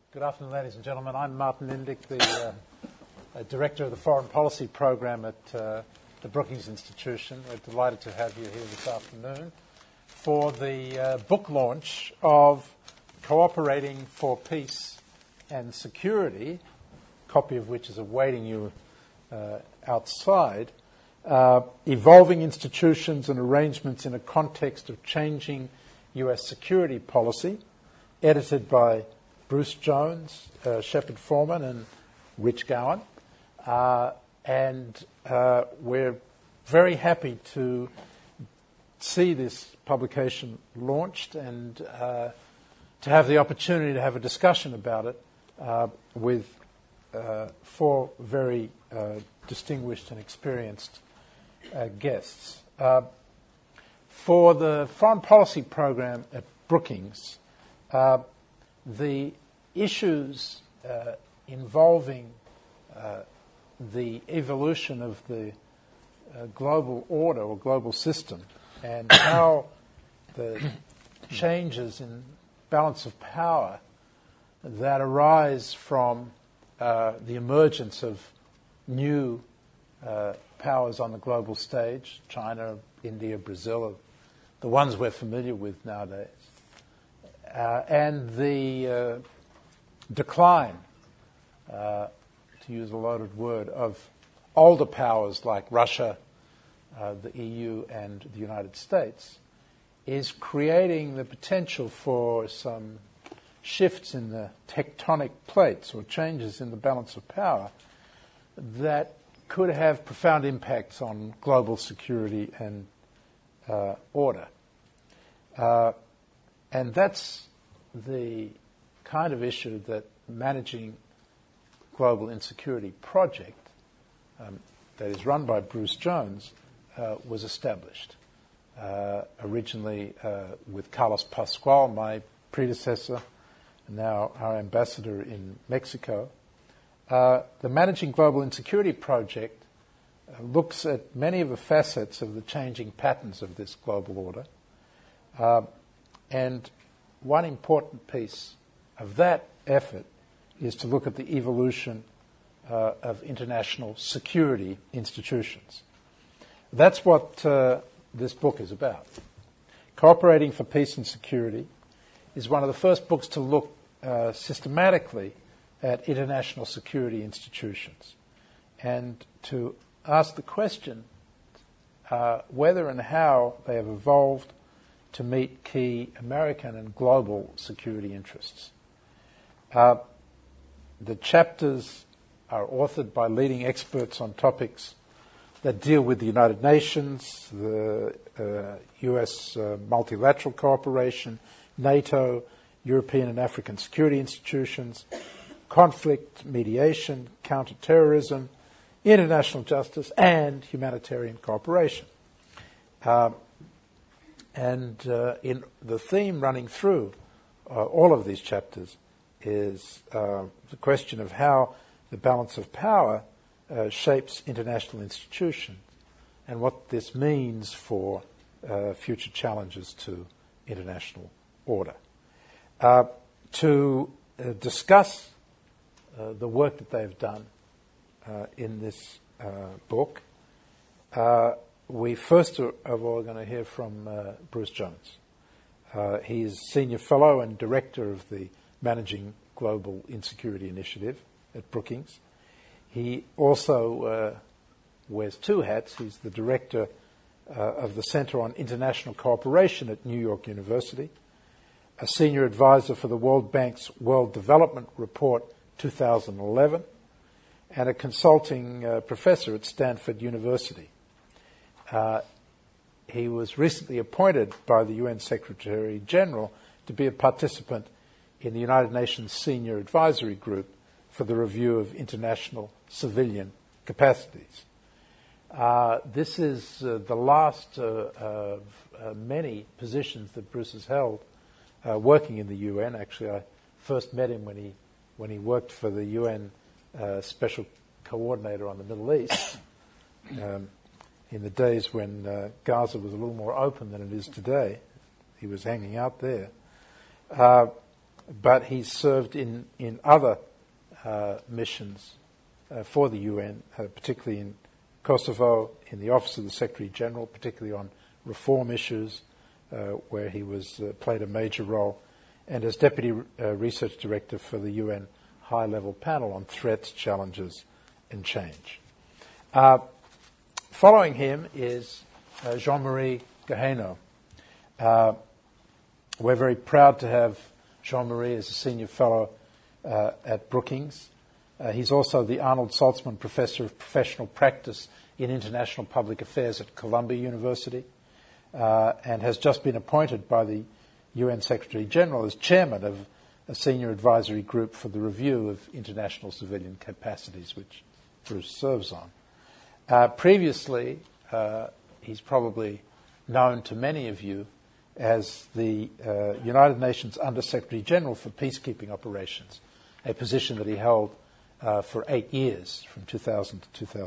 Good afternoon, ladies and gentlemen. I'm Martin Indyk, the Director of the Foreign Policy Program at the Brookings Institution. We're delighted to have you here this afternoon for the book launch of Cooperating for Peace and Security, a copy of which is awaiting you outside, Evolving Institutions and Arrangements in a Context of Changing U.S. Security Policy, edited by Bruce Jones, Shepard Foreman, and Rich Gowan. And we're very happy to see this publication launched and to have the opportunity to have a discussion about it with four very distinguished and experienced guests. For the foreign policy program at Brookings, the issues involving the evolution of the global order or global system and how the changes in balance of power that arise from the emergence of new powers on the global stage, China, India, Brazil, are the ones we're familiar with nowadays, and the decline, to use a loaded word, of older powers like Russia, the EU, and the United States, is creating the potential for some shifts in the tectonic plates or changes in the balance of power that could have profound impacts on global security and order. And that's the kind of issue that Managing Global Insecurity Project, that is run by Bruce Jones, was established. Originally with Carlos Pascual, my predecessor, and now our ambassador in Mexico. The Managing Global Insecurity Project looks at many of the facets of the changing patterns of this global order. And one important piece of that effort is to look at the evolution of international security institutions. That's what this book is about. Cooperating for Peace and Security is one of the first books to look systematically at international security institutions and to ask the question whether and how they have evolved to meet key American and global security interests. The chapters are authored by leading experts on topics that deal with the United Nations, the U.S. multilateral cooperation, NATO, European and African security institutions, conflict, mediation, counterterrorism, international justice, and humanitarian cooperation. And in the theme running through all of these chapters is the question of how the balance of power shapes international institutions and what this means for future challenges to international order. To discuss the work that they've done in this book, we first of all are going to hear from Bruce Jones. He's Senior Fellow and Director of the Managing Global Insecurity Initiative at Brookings. He also wears two hats. He's the Director of the Center on International Cooperation at New York University, a Senior Advisor for the World Bank's World Development Report 2011, and a consulting professor at Stanford University. He was recently appointed by the UN Secretary General to be a participant in the United Nations Senior Advisory Group for the review of international civilian capacities. This is the last of many positions that Bruce has held working in the UN. Actually, I first met him when he worked for the UN Special Coordinator on the Middle East in the days when Gaza was a little more open than it is today. He was hanging out there. but he's served in other missions for the UN, particularly in Kosovo, in the Office of the Secretary General, particularly on reform issues, where he played a major role, and as Deputy Research Director for the UN High-Level Panel on Threats, Challenges and Change. Following him is Jean-Marie Guéhenno. We're very proud to have Jean-Marie as a Senior Fellow at Brookings. He's also the Arnold Saltzman Professor of Professional Practice in International Public Affairs at Columbia University, and has just been appointed by the UN Secretary General as chairman of a senior advisory group for the review of international civilian capacities, which Bruce serves on. Previously, he's probably known to many of you as the United Nations Under-Secretary General for Peacekeeping Operations, a position that he held for 8 years, from 2000 to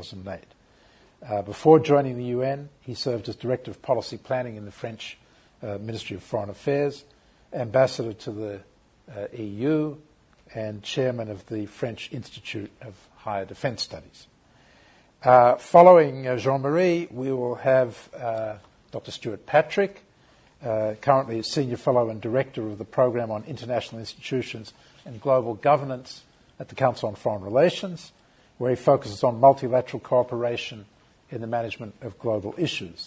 2008. Before joining the UN, he served as Director of Policy Planning in the French Ministry of Foreign Affairs, Ambassador to the EU, and Chairman of the French Institute of Higher Defence Studies. Following Jean-Marie, we will have Dr. Stuart Patrick, currently Senior Fellow and Director of the Programme on International Institutions and Global Governance at the Council on Foreign Relations, where he focuses on multilateral cooperation in the management of global issues.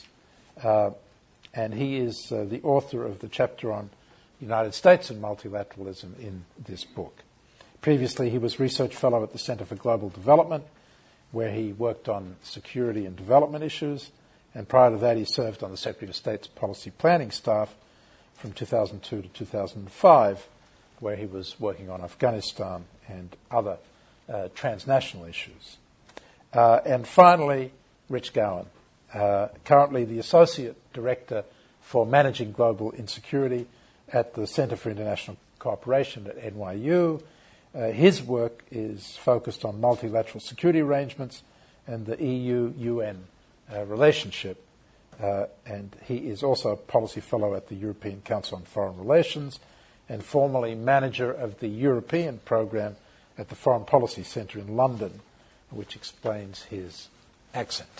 And he is the author of the chapter on the United States and multilateralism in this book. Previously, he was Research Fellow at the Center for Global Development, where he worked on security and development issues, and prior to that he served on the Secretary of State's policy planning staff from 2002 to 2005, where he was working on Afghanistan and other transnational issues. And finally, Rich Gowan, currently the Associate Director for Managing Global Insecurity at the Center for International Cooperation at NYU. His work is focused on multilateral security arrangements and the EU-UN relationship, and he is also a Policy Fellow at the European Council on Foreign Relations and formerly manager of the European Programme at the Foreign Policy Centre in London, which explains his accent.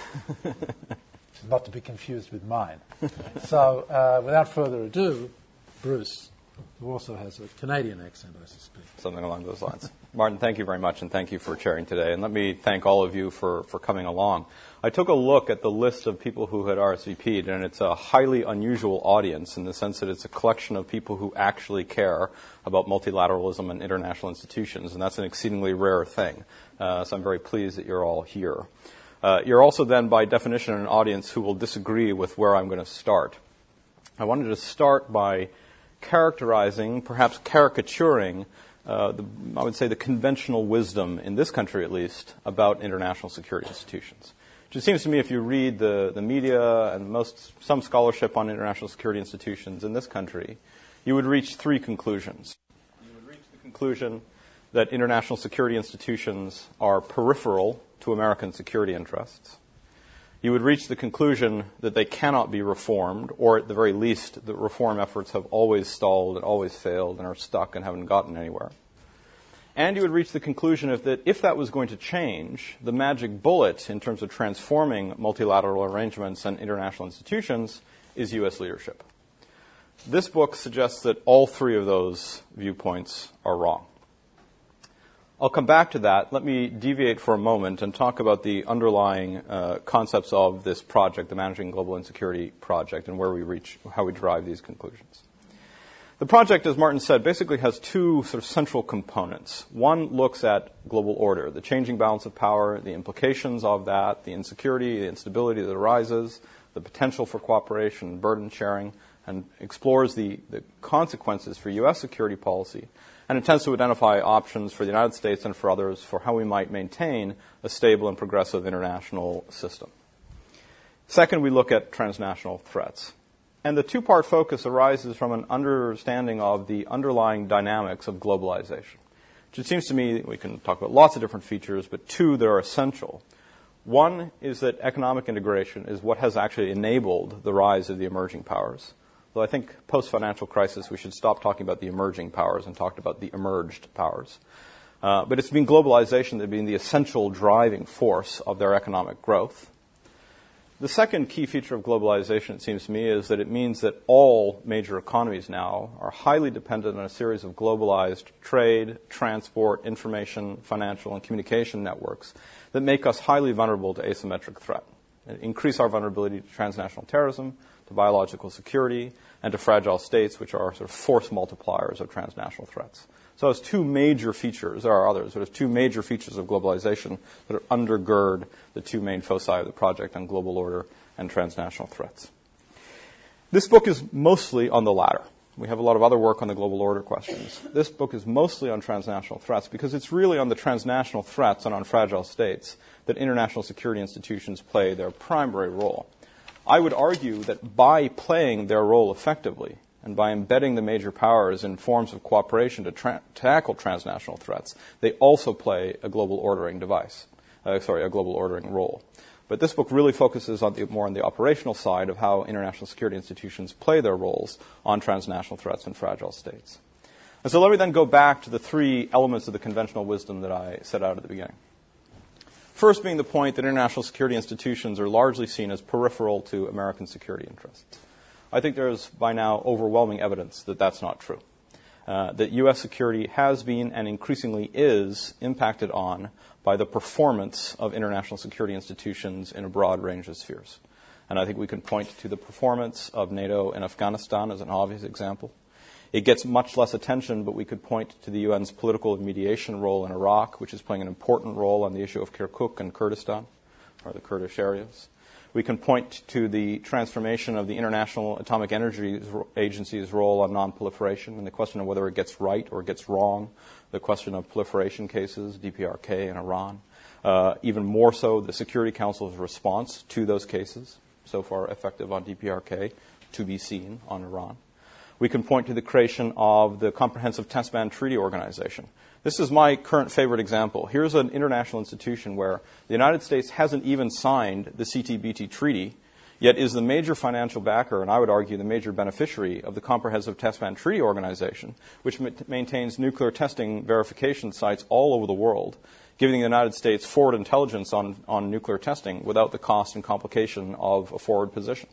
Not to be confused with mine. So, without further ado, Bruce, who also has a Canadian accent, I suspect. Something along those lines. Martin, thank you very much, and thank you for chairing today. And let me thank all of you for coming along. I took a look at the list of people who had RSVP'd, and it's a highly unusual audience in the sense that it's a collection of people who actually care about multilateralism and international institutions, and that's an exceedingly rare thing. So I'm very pleased that you're all here. You're also then, by definition, an audience who will disagree with where I'm going to start. I wanted to start by characterizing, perhaps caricaturing, I would say the conventional wisdom, in this country at least, about international security institutions. It seems to me if you read the media and some scholarship on international security institutions in this country, you would reach three conclusions. You would reach the conclusion that international security institutions are peripheral to American security interests. You would reach the conclusion that they cannot be reformed, or at the very least, the reform efforts have always stalled and always failed and are stuck and haven't gotten anywhere. And you would reach the conclusion that if that was going to change, the magic bullet in terms of transforming multilateral arrangements and international institutions is U.S. leadership. This book suggests that all three of those viewpoints are wrong. I'll come back to that. Let me deviate for a moment and talk about the underlying concepts of this project, the Managing Global Insecurity project, and how we derive these conclusions. The project, as Martin said, basically has two sort of central components. One looks at global order, the changing balance of power, the implications of that, the insecurity, the instability that arises, the potential for cooperation and burden sharing, and explores the consequences for U.S. security policy, and attempts to identify options for the United States and for others for how we might maintain a stable and progressive international system. Second, we look at transnational threats. And the two-part focus arises from an understanding of the underlying dynamics of globalization, which it seems to me we can talk about lots of different features, but two that are essential. One is that economic integration is what has actually enabled the rise of the emerging powers. Though I think post-financial crisis we should stop talking about the emerging powers and talk about the emerged powers. But it's been globalization that has been the essential driving force of their economic growth. The second key feature of globalization, it seems to me, is that it means that all major economies now are highly dependent on a series of globalized trade, transport, information, financial, and communication networks that make us highly vulnerable to asymmetric threat, and increase our vulnerability to transnational terrorism, to biological security, and to fragile states, which are sort of force multipliers of transnational threats. So it's two major features. There are others, but it's two major features of globalization that undergird the two main foci of the project on global order and transnational threats. This book is mostly on the latter. We have a lot of other work on the global order questions. This book is mostly on transnational threats because it's really on the transnational threats and on fragile states that international security institutions play their primary role. I would argue that by playing their role effectively, and by embedding the major powers in forms of cooperation to tackle transnational threats, they also play a global ordering a global ordering role. But this book really focuses more on the operational side of how international security institutions play their roles on transnational threats and fragile states. And so let me then go back to the three elements of the conventional wisdom that I set out at the beginning. First being the point that international security institutions are largely seen as peripheral to American security interests. I think there is by now overwhelming evidence that that's not true. That U.S. security has been and increasingly is impacted on by the performance of international security institutions in a broad range of spheres. And I think we can point to the performance of NATO in Afghanistan as an obvious example. It gets much less attention, but we could point to the UN's political mediation role in Iraq, which is playing an important role on the issue of Kirkuk and Kurdistan, or the Kurdish areas. We can point to the transformation of the International Atomic Energy Agency's role on nonproliferation and the question of whether it gets right or gets wrong, the question of proliferation cases, DPRK and Iran. Even more so, the Security Council's response to those cases, so far effective on DPRK, to be seen on Iran. We can point to the creation of the Comprehensive Test Ban Treaty Organization. This is my current favorite example. Here's an international institution where the United States hasn't even signed the CTBT treaty, yet is the major financial backer, and I would argue the major beneficiary of the Comprehensive Test Ban Treaty Organization, which maintains nuclear testing verification sites all over the world, giving the United States forward intelligence on nuclear testing without the cost and complication of a forward position.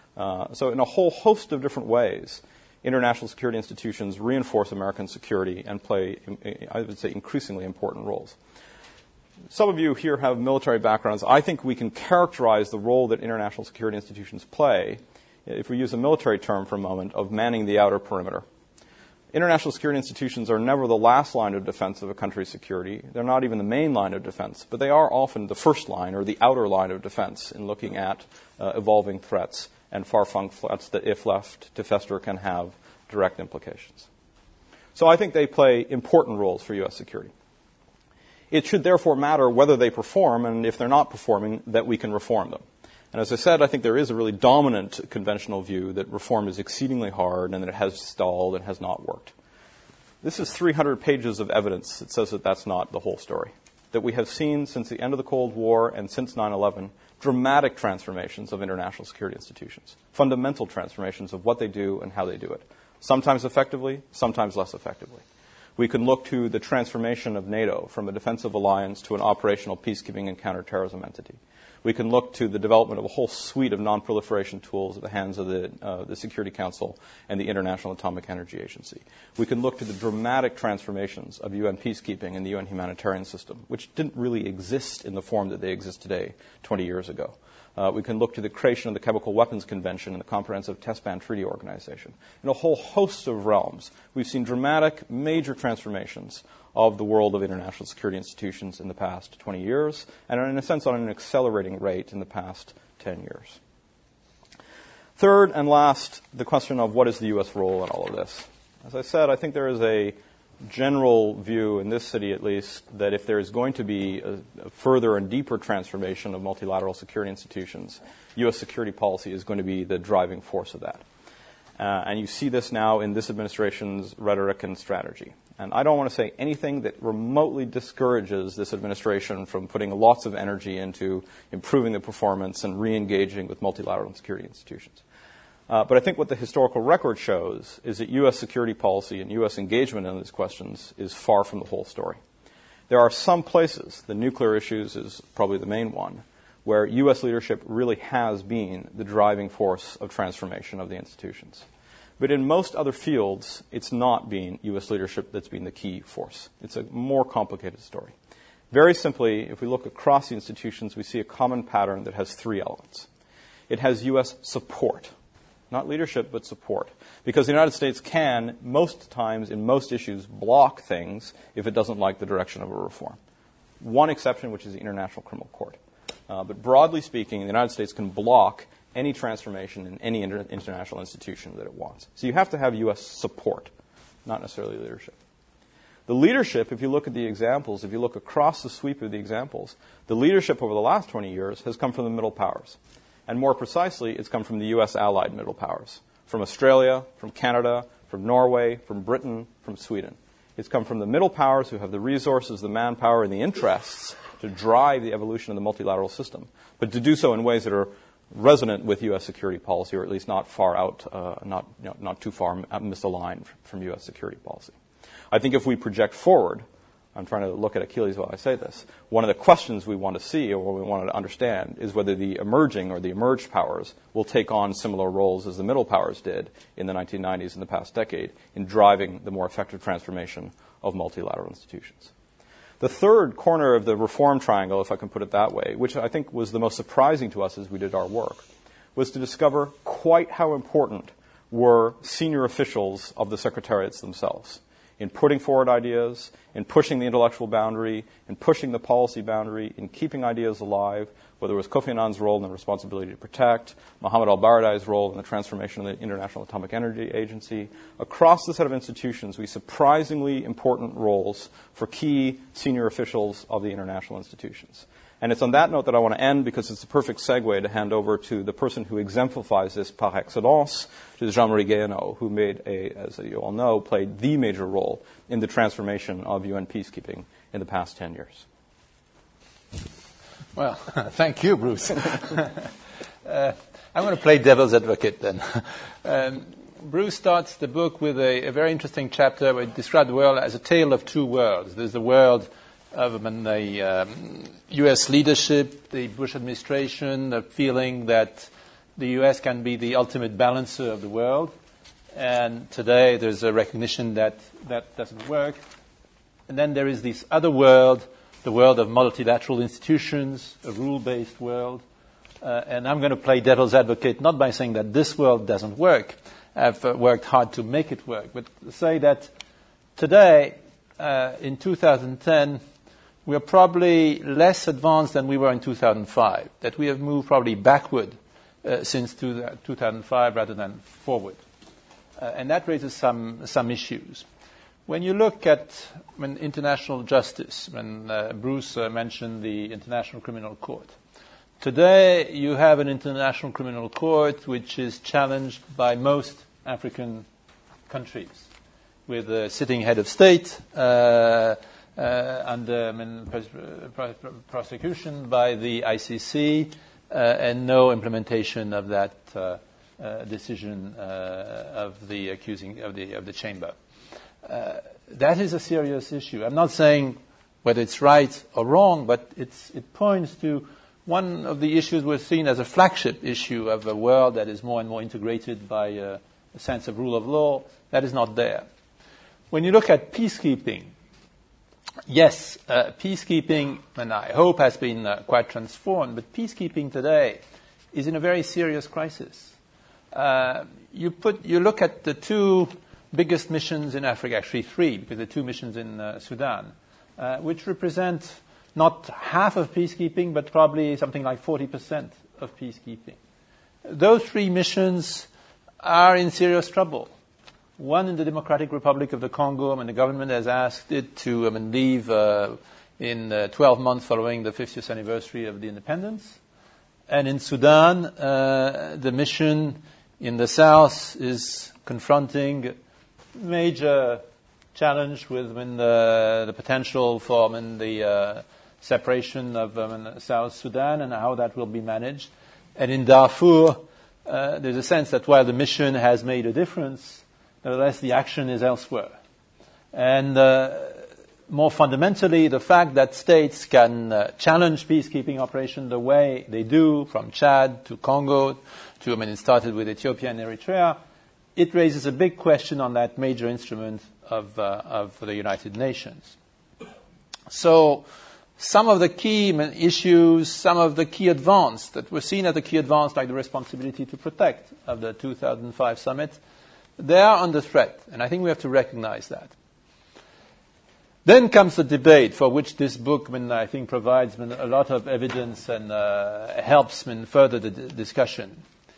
So in a whole host of different ways, international security institutions reinforce American security and play, I would say, increasingly important roles. Some of you here have military backgrounds. I think we can characterize the role that international security institutions play, if we use a military term for a moment, of manning the outer perimeter. International security institutions are never the last line of defense of a country's security. They're not even the main line of defense, but they are often the first line or the outer line of defense in looking at evolving threats and far-flung threats that, if left to fester, can have direct implications. So I think they play important roles for U.S. security. It should therefore matter whether they perform, and if they're not performing, that we can reform them. And as I said, I think there is a really dominant conventional view that reform is exceedingly hard and that it has stalled and has not worked. This is 300 pages of evidence that says that that's not the whole story. That we have seen since the end of the Cold War and since 9/11 dramatic transformations of international security institutions, fundamental transformations of what they do and how they do it, sometimes effectively, sometimes less effectively. We can look to the transformation of NATO from a defensive alliance to an operational peacekeeping and counterterrorism entity. We can look to the development of a whole suite of non-proliferation tools at the hands of the Security Council and the International Atomic Energy Agency. We can look to the dramatic transformations of UN peacekeeping and the UN humanitarian system, which didn't really exist in the form that they exist today 20 years ago. We can look to the creation of the Chemical Weapons Convention and the Comprehensive Test Ban Treaty Organization. In a whole host of realms, we've seen dramatic, major transformations of the world of international security institutions in the past 20 years, and in a sense on an accelerating rate in the past 10 years. Third and last, the question of what is the U.S. role in all of this. As I said, I think there is a general view, in this city at least, that if there is going to be a further and deeper transformation of multilateral security institutions, U.S. security policy is going to be the driving force of that. And you see this now in this administration's rhetoric and strategy. And I don't want to say anything that remotely discourages this administration from putting lots of energy into improving the performance and re-engaging with multilateral security institutions. But I think what the historical record shows is that U.S. security policy and U.S. engagement in these questions is far from the whole story. There are some places, the nuclear issues is probably the main one, where U.S. leadership really has been the driving force of transformation of the institutions. But in most other fields, it's not been U.S. leadership that's been the key force. It's a more complicated story. Very simply, if we look across the institutions, we see a common pattern that has three elements. It has U.S. support, not leadership, but support. Because the United States can, most times, in most issues, block things if it doesn't like the direction of a reform. One exception, which is the International Criminal Court. But broadly speaking, the United States can block any transformation in any international institution that it wants. So you have to have U.S. support, not necessarily leadership. The leadership, if you look at the examples, if you look across the sweep of the examples, the leadership over the last 20 years has come from the middle powers. And more precisely, it's come from the U.S. allied middle powers, from Australia, from Canada, from Norway, from Britain, from Sweden. It's come from the middle powers who have the resources, the manpower, and the interests to drive the evolution of the multilateral system, but to do so in ways that are resonant with U.S. security policy, or at least not far out, not too far misaligned from U.S. security policy. I think if we project forward, I'm trying to look at Achilles while I say this, one of the questions we want to see or we want to understand is whether the emerging or the emerged powers will take on similar roles as the middle powers did in the 1990s in the past decade in driving the more effective transformation of multilateral institutions. The third corner of the reform triangle, if I can put it that way, which I think was the most surprising to us as we did our work, was to discover quite how important were senior officials of the secretariats themselves in putting forward ideas, in pushing the intellectual boundary, in pushing the policy boundary, in keeping ideas alive, whether it was Kofi Annan's role in the responsibility to protect, Mohammed al-Baradei's role in the transformation of the International Atomic Energy Agency. Across the set of institutions, we surprisingly important roles for key senior officials of the international institutions. And it's on that note that I want to end because it's the perfect segue to hand over to the person who exemplifies this par excellence, to Jean-Marie Guéhenno, who made as you all know, played the major role in the transformation of UN peacekeeping in the past 10 years. Well, thank you, Bruce. I'm going to play devil's advocate then. Bruce starts the book with a very interesting chapter where he describes the world as a tale of two worlds. There's the world of the U.S. leadership, the Bush administration, the feeling that the U.S. can be the ultimate balancer of the world. And today there's a recognition that that doesn't work. And then there is this other world, the world of multilateral institutions, a rule-based world. And I'm going to play devil's advocate, not by saying that this world doesn't work. I've worked hard to make it work, but say that today, in 2010, we are probably less advanced than we were in 2005, that we have moved probably backward since 2005 rather than forward. And that raises some issues. When you look at international justice, when Bruce mentioned the International Criminal Court, today you have an International Criminal Court which is challenged by most African countries, with a sitting head of state under prosecution by the ICC and no implementation of that decision of the accusing of the chamber. That is a serious issue. I'm not saying whether it's right or wrong, but it points to one of the issues we're seen as a flagship issue of a world that is more and more integrated by a sense of rule of law. That is not there. When you look at peacekeeping, yes, peacekeeping, and I hope has been quite transformed, but peacekeeping today is in a very serious crisis. You look at the two biggest missions in Africa, actually three, because there are two missions in Sudan, which represent not half of peacekeeping, but probably something like 40% of peacekeeping. Those three missions are in serious trouble. One in the Democratic Republic of the Congo, and the government has asked it to leave in 12 months following the 50th anniversary of the independence. And in Sudan, the mission in the south is confronting major challenge with the potential for the separation of South Sudan and how that will be managed. And in Darfur, there's a sense that while the mission has made a difference, nevertheless the action is elsewhere. And more fundamentally, the fact that states can challenge peacekeeping operations the way they do, from Chad to Congo to, it started with Ethiopia and Eritrea, it raises a big question on that major instrument of the United Nations. So some of the key issues, some of the key advances that were seen as the key advance, like the responsibility to protect of the 2005 summit, they are under threat, and I think we have to recognize that. Then comes the debate, for which this book, I think, provides a lot of evidence and helps further the discussion.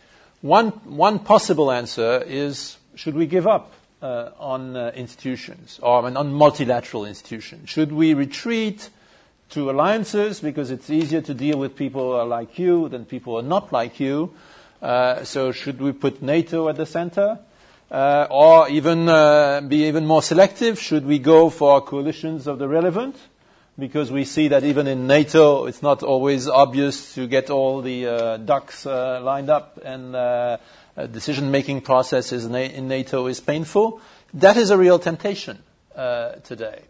One possible answer is, should we give up on institutions, or on multilateral institutions? Should we retreat to alliances because it's easier to deal with people who are like you than people who are not like you? So should we put NATO at the center? Or even be even more selective? Should we go for coalitions of the relevant? Because we see that even in NATO, it's not always obvious to get all the ducks lined up, and decision-making processes in NATO is painful. That is a real temptation today.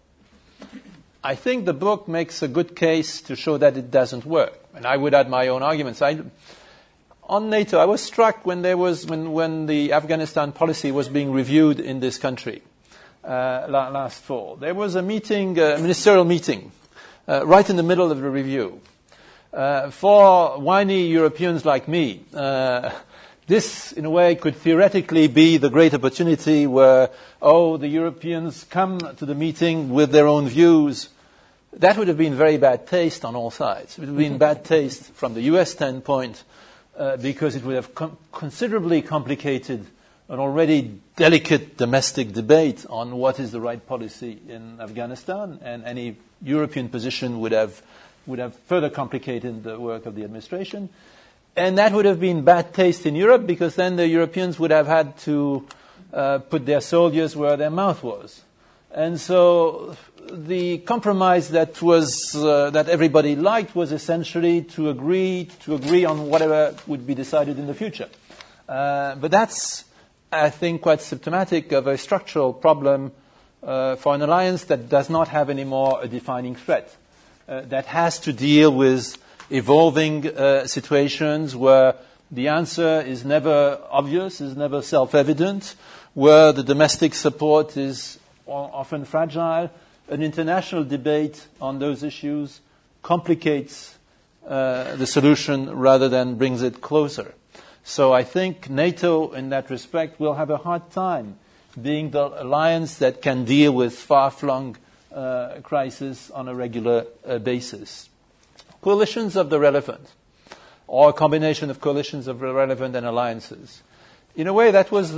I think the book makes a good case to show that it doesn't work, and I would add my own arguments. On NATO, I was struck when the Afghanistan policy was being reviewed in this country last fall. There was a meeting, a ministerial meeting, right in the middle of the review. For whiny Europeans like me, this, in a way, could theoretically be the great opportunity where, the Europeans come to the meeting with their own views. That would have been very bad taste on all sides. It would have been bad taste from the US standpoint, because it would have considerably complicated an already delicate domestic debate on what is the right policy in Afghanistan, and any European position would have further complicated the work of the administration. And that would have been bad taste in Europe, because then the Europeans would have had to put their soldiers where their mouth was. And so the compromise that everybody liked was essentially to agree on whatever would be decided in the future. But that's, I think, quite symptomatic of a structural problem for an alliance that does not have anymore a defining threat, that has to deal with evolving situations where the answer is never obvious, is never self-evident, where the domestic support is often fragile. An international debate on those issues complicates the solution rather than brings it closer. So I think NATO, in that respect, will have a hard time being the alliance that can deal with far-flung crises on a regular basis. Coalitions of the relevant, or a combination of coalitions of the relevant and alliances. In a way, that was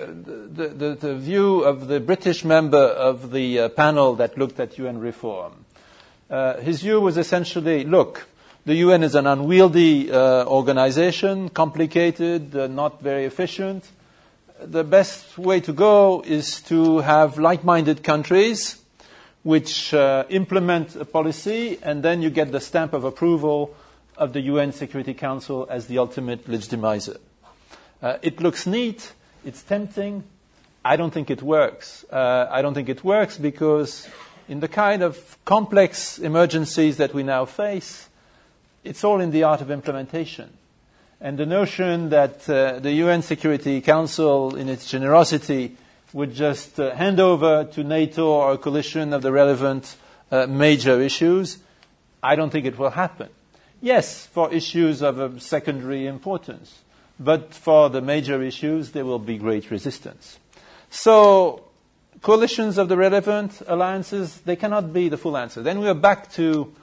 the view of the British member of the panel that looked at UN reform. His view was essentially, look, the UN is an unwieldy organization, complicated, not very efficient. The best way to go is to have like-minded countries which implement a policy, and then you get the stamp of approval of the UN Security Council as the ultimate legitimizer. It looks neat, it's tempting. I don't think it works. I don't think it works because in the kind of complex emergencies that we now face, it's all in the art of implementation. And the notion that the UN Security Council, in its generosity, would just hand over to NATO or a coalition of the relevant major issues, I don't think it will happen. Yes, for issues of a secondary importance, but for the major issues, there will be great resistance. So, coalitions of the relevant alliances, they cannot be the full answer. Then we are back to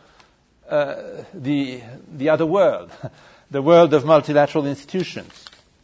the other world, the world of multilateral institutions.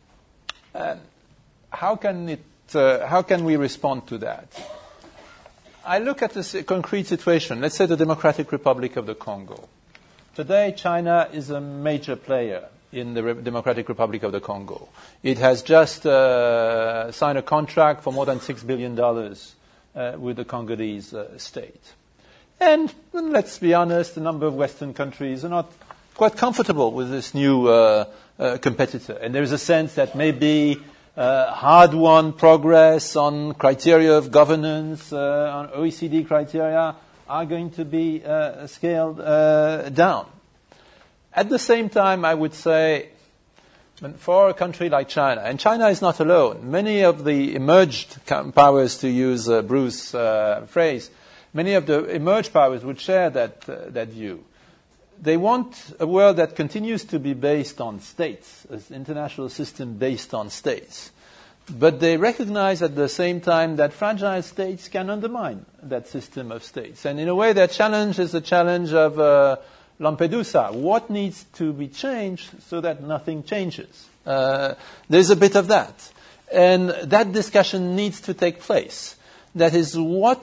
How can we respond to that? I look at this concrete situation. Let's say the Democratic Republic of the Congo. Today, China is a major player in the Democratic Republic of the Congo. It has just signed a contract for more than $6 billion with the Congolese state. And let's be honest, a number of Western countries are not quite comfortable with this new competitor. And there is a sense that maybe hard-won progress on criteria of governance, on OECD criteria, are going to be scaled down. At the same time, I would say, for a country like China, and China is not alone, many of the emerged powers, to use Bruce's phrase, many of the emerged powers would share that view. They want a world that continues to be based on states, an international system based on states. But they recognize at the same time that fragile states can undermine that system of states. And in a way, their challenge is the challenge of Lampedusa. What needs to be changed so that nothing changes? There's a bit of that. And that discussion needs to take place. That is, what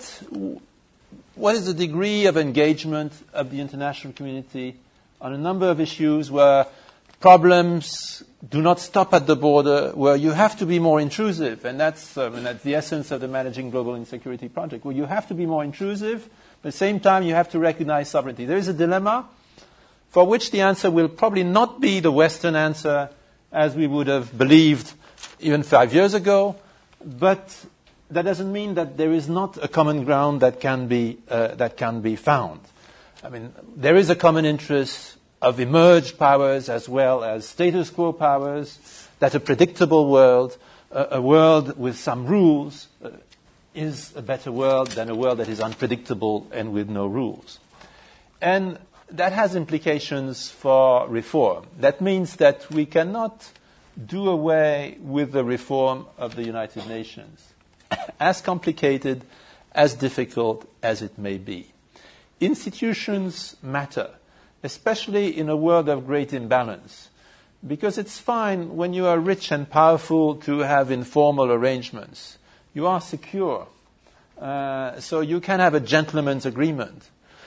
is the degree of engagement of the international community on a number of issues where problems do not stop at the border, where you have to be more intrusive, and that's the essence of the Managing Global Insecurity project, where you have to be more intrusive, but at the same time you have to recognize sovereignty. There is a dilemma for which the answer will probably not be the Western answer as we would have believed even 5 years ago, but that doesn't mean that there is not a common ground that can be found. I mean, there is a common interest of emerged powers as well as status quo powers, that a predictable world, a world with some rules, is a better world than a world that is unpredictable and with no rules. And that has implications for reform. That means that we cannot do away with the reform of the United Nations, as complicated, as difficult as it may be. Institutions matter, especially in a world of great imbalance, because it's fine when you are rich and powerful to have informal arrangements. You are secure, so you can have a gentleman's agreement.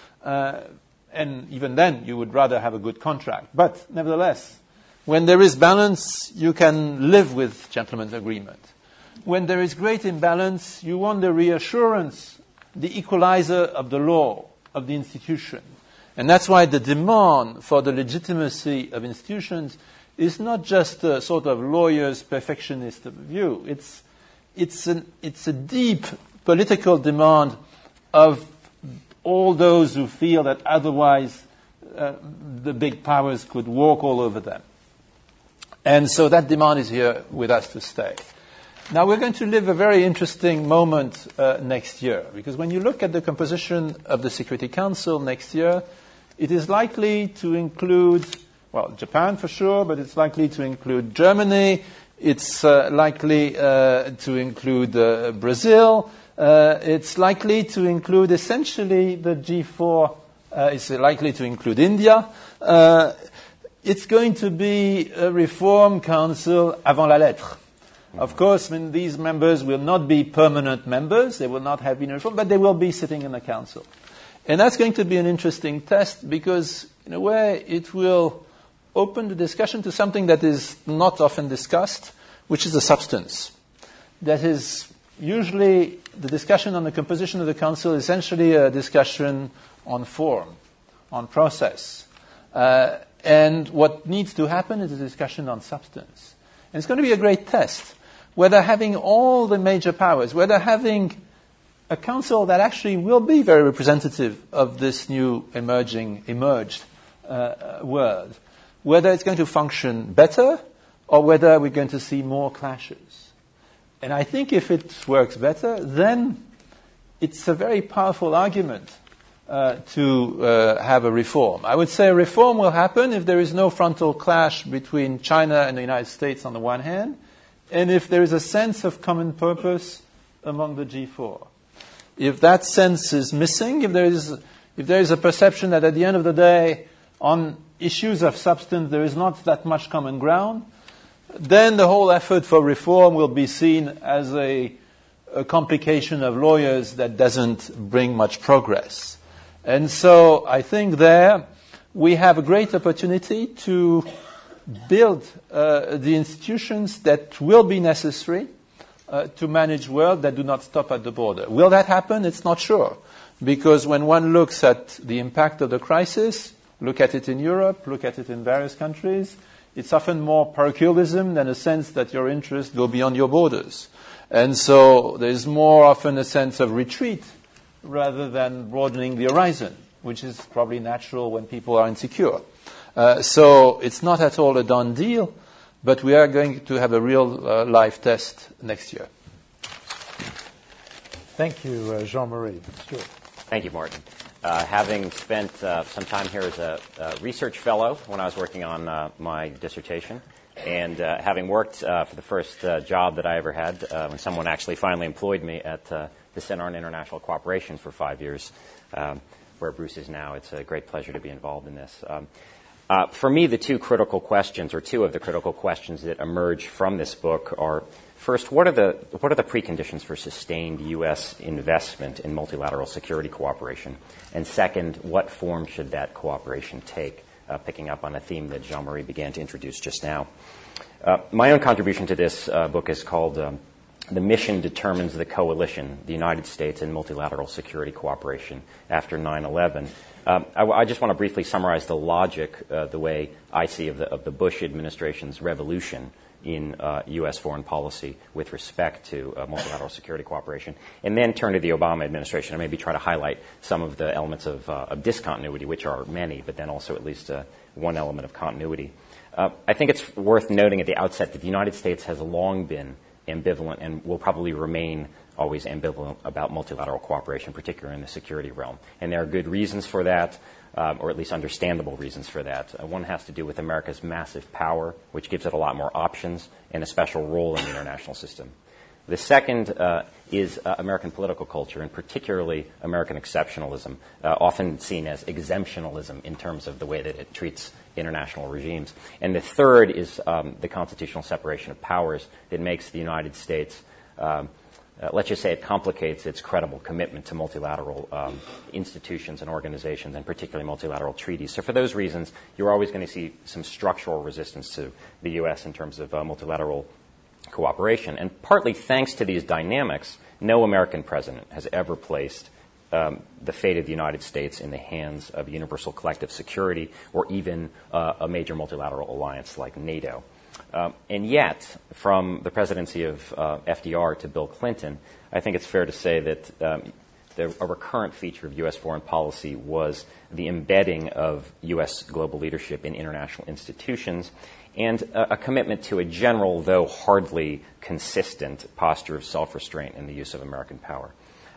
And even then, you would rather have a good contract. But nevertheless, when there is balance, you can live with gentleman's agreement. When there is great imbalance, you want the reassurance, the equalizer of the law, of the institution. And that's why the demand for the legitimacy of institutions is not just a sort of lawyer's perfectionist view. It's a deep political demand of all those who feel that otherwise the big powers could walk all over them. And so that demand is here with us to stay. Now we're going to live a very interesting moment next year, because when you look at the composition of the Security Council next year, it is likely to include, well, Japan for sure, but it's likely to include Germany, it's likely to include Brazil, it's likely to include essentially the G4, it's likely to include India. It's going to be a reform council avant la lettre. Of course, I mean, these members will not be permanent members, they will not have been reformed, but they will be sitting in the council. And that's going to be an interesting test because, in a way, it will open the discussion to something that is not often discussed, which is the substance. That is, usually the discussion on the composition of the council is essentially a discussion on form, on process. And what needs to happen is a discussion on substance. And it's going to be a great test, whether having all the major powers, whether having a council that actually will be very representative of this new emerged world, whether it's going to function better or whether we're going to see more clashes. And I think if it works better, then it's a very powerful argument to have a reform. I would say a reform will happen if there is no frontal clash between China and the United States on the one hand, and if there is a sense of common purpose among the G4. If that sense is missing, if there is a perception that at the end of the day, on issues of substance, there is not that much common ground, then the whole effort for reform will be seen as a complication of lawyers that doesn't bring much progress. And so I think there we have a great opportunity to build the institutions that will be necessary to manage world that do not stop at the border. Will that happen? It's not sure. Because when one looks at the impact of the crisis, look at it in Europe, look at it in various countries, it's often more parochialism than a sense that your interests go beyond your borders. And so there's more often a sense of retreat rather than broadening the horizon, which is probably natural when people are insecure. So it's not at all a done deal, but we are going to have a real life test next year. Thank you, Jean-Marie. Stuart. Thank you, Martin. Having spent some time here as a research fellow when I was working on my dissertation, and having worked for the first job that I ever had when someone actually finally employed me at the Center on International Cooperation for 5 years, where Bruce is now, it's a great pleasure to be involved in this. For me, the two of the critical questions that emerge from this book are, first, what are the preconditions for sustained U.S. investment in multilateral security cooperation? And second, what form should that cooperation take, picking up on a theme that Jean-Marie began to introduce just now? My own contribution to this book is called The Mission Determines the Coalition, the United States and Multilateral Security Cooperation After 9/11. I just want to briefly summarize the logic, the way I see of the Bush administration's revolution in U.S. foreign policy with respect to multilateral security cooperation, and then turn to the Obama administration and maybe try to highlight some of the elements of discontinuity, which are many, but then also at least one element of continuity. I think it's worth noting at the outset that the United States has long been ambivalent and will probably remain always ambivalent about multilateral cooperation, particularly in the security realm. And there are good reasons for that, or at least understandable reasons for that. One has to do with America's massive power, which gives it a lot more options and a special role in the international system. The second is American political culture, and particularly American exceptionalism, often seen as exemptionalism in terms of the way that it treats international regimes. And the third is the constitutional separation of powers that makes the United States, let's just say it complicates its credible commitment to multilateral institutions and organizations, and particularly multilateral treaties. So for those reasons, you're always going to see some structural resistance to the U.S. in terms of multilateral cooperation. And partly thanks to these dynamics, no American president has ever placed the fate of the United States in the hands of universal collective security or even a major multilateral alliance like NATO. And yet, from the presidency of FDR to Bill Clinton, I think it's fair to say that a recurrent feature of U.S. foreign policy was the embedding of U.S. global leadership in international institutions and a commitment to a general, though hardly consistent, posture of self-restraint in the use of American power.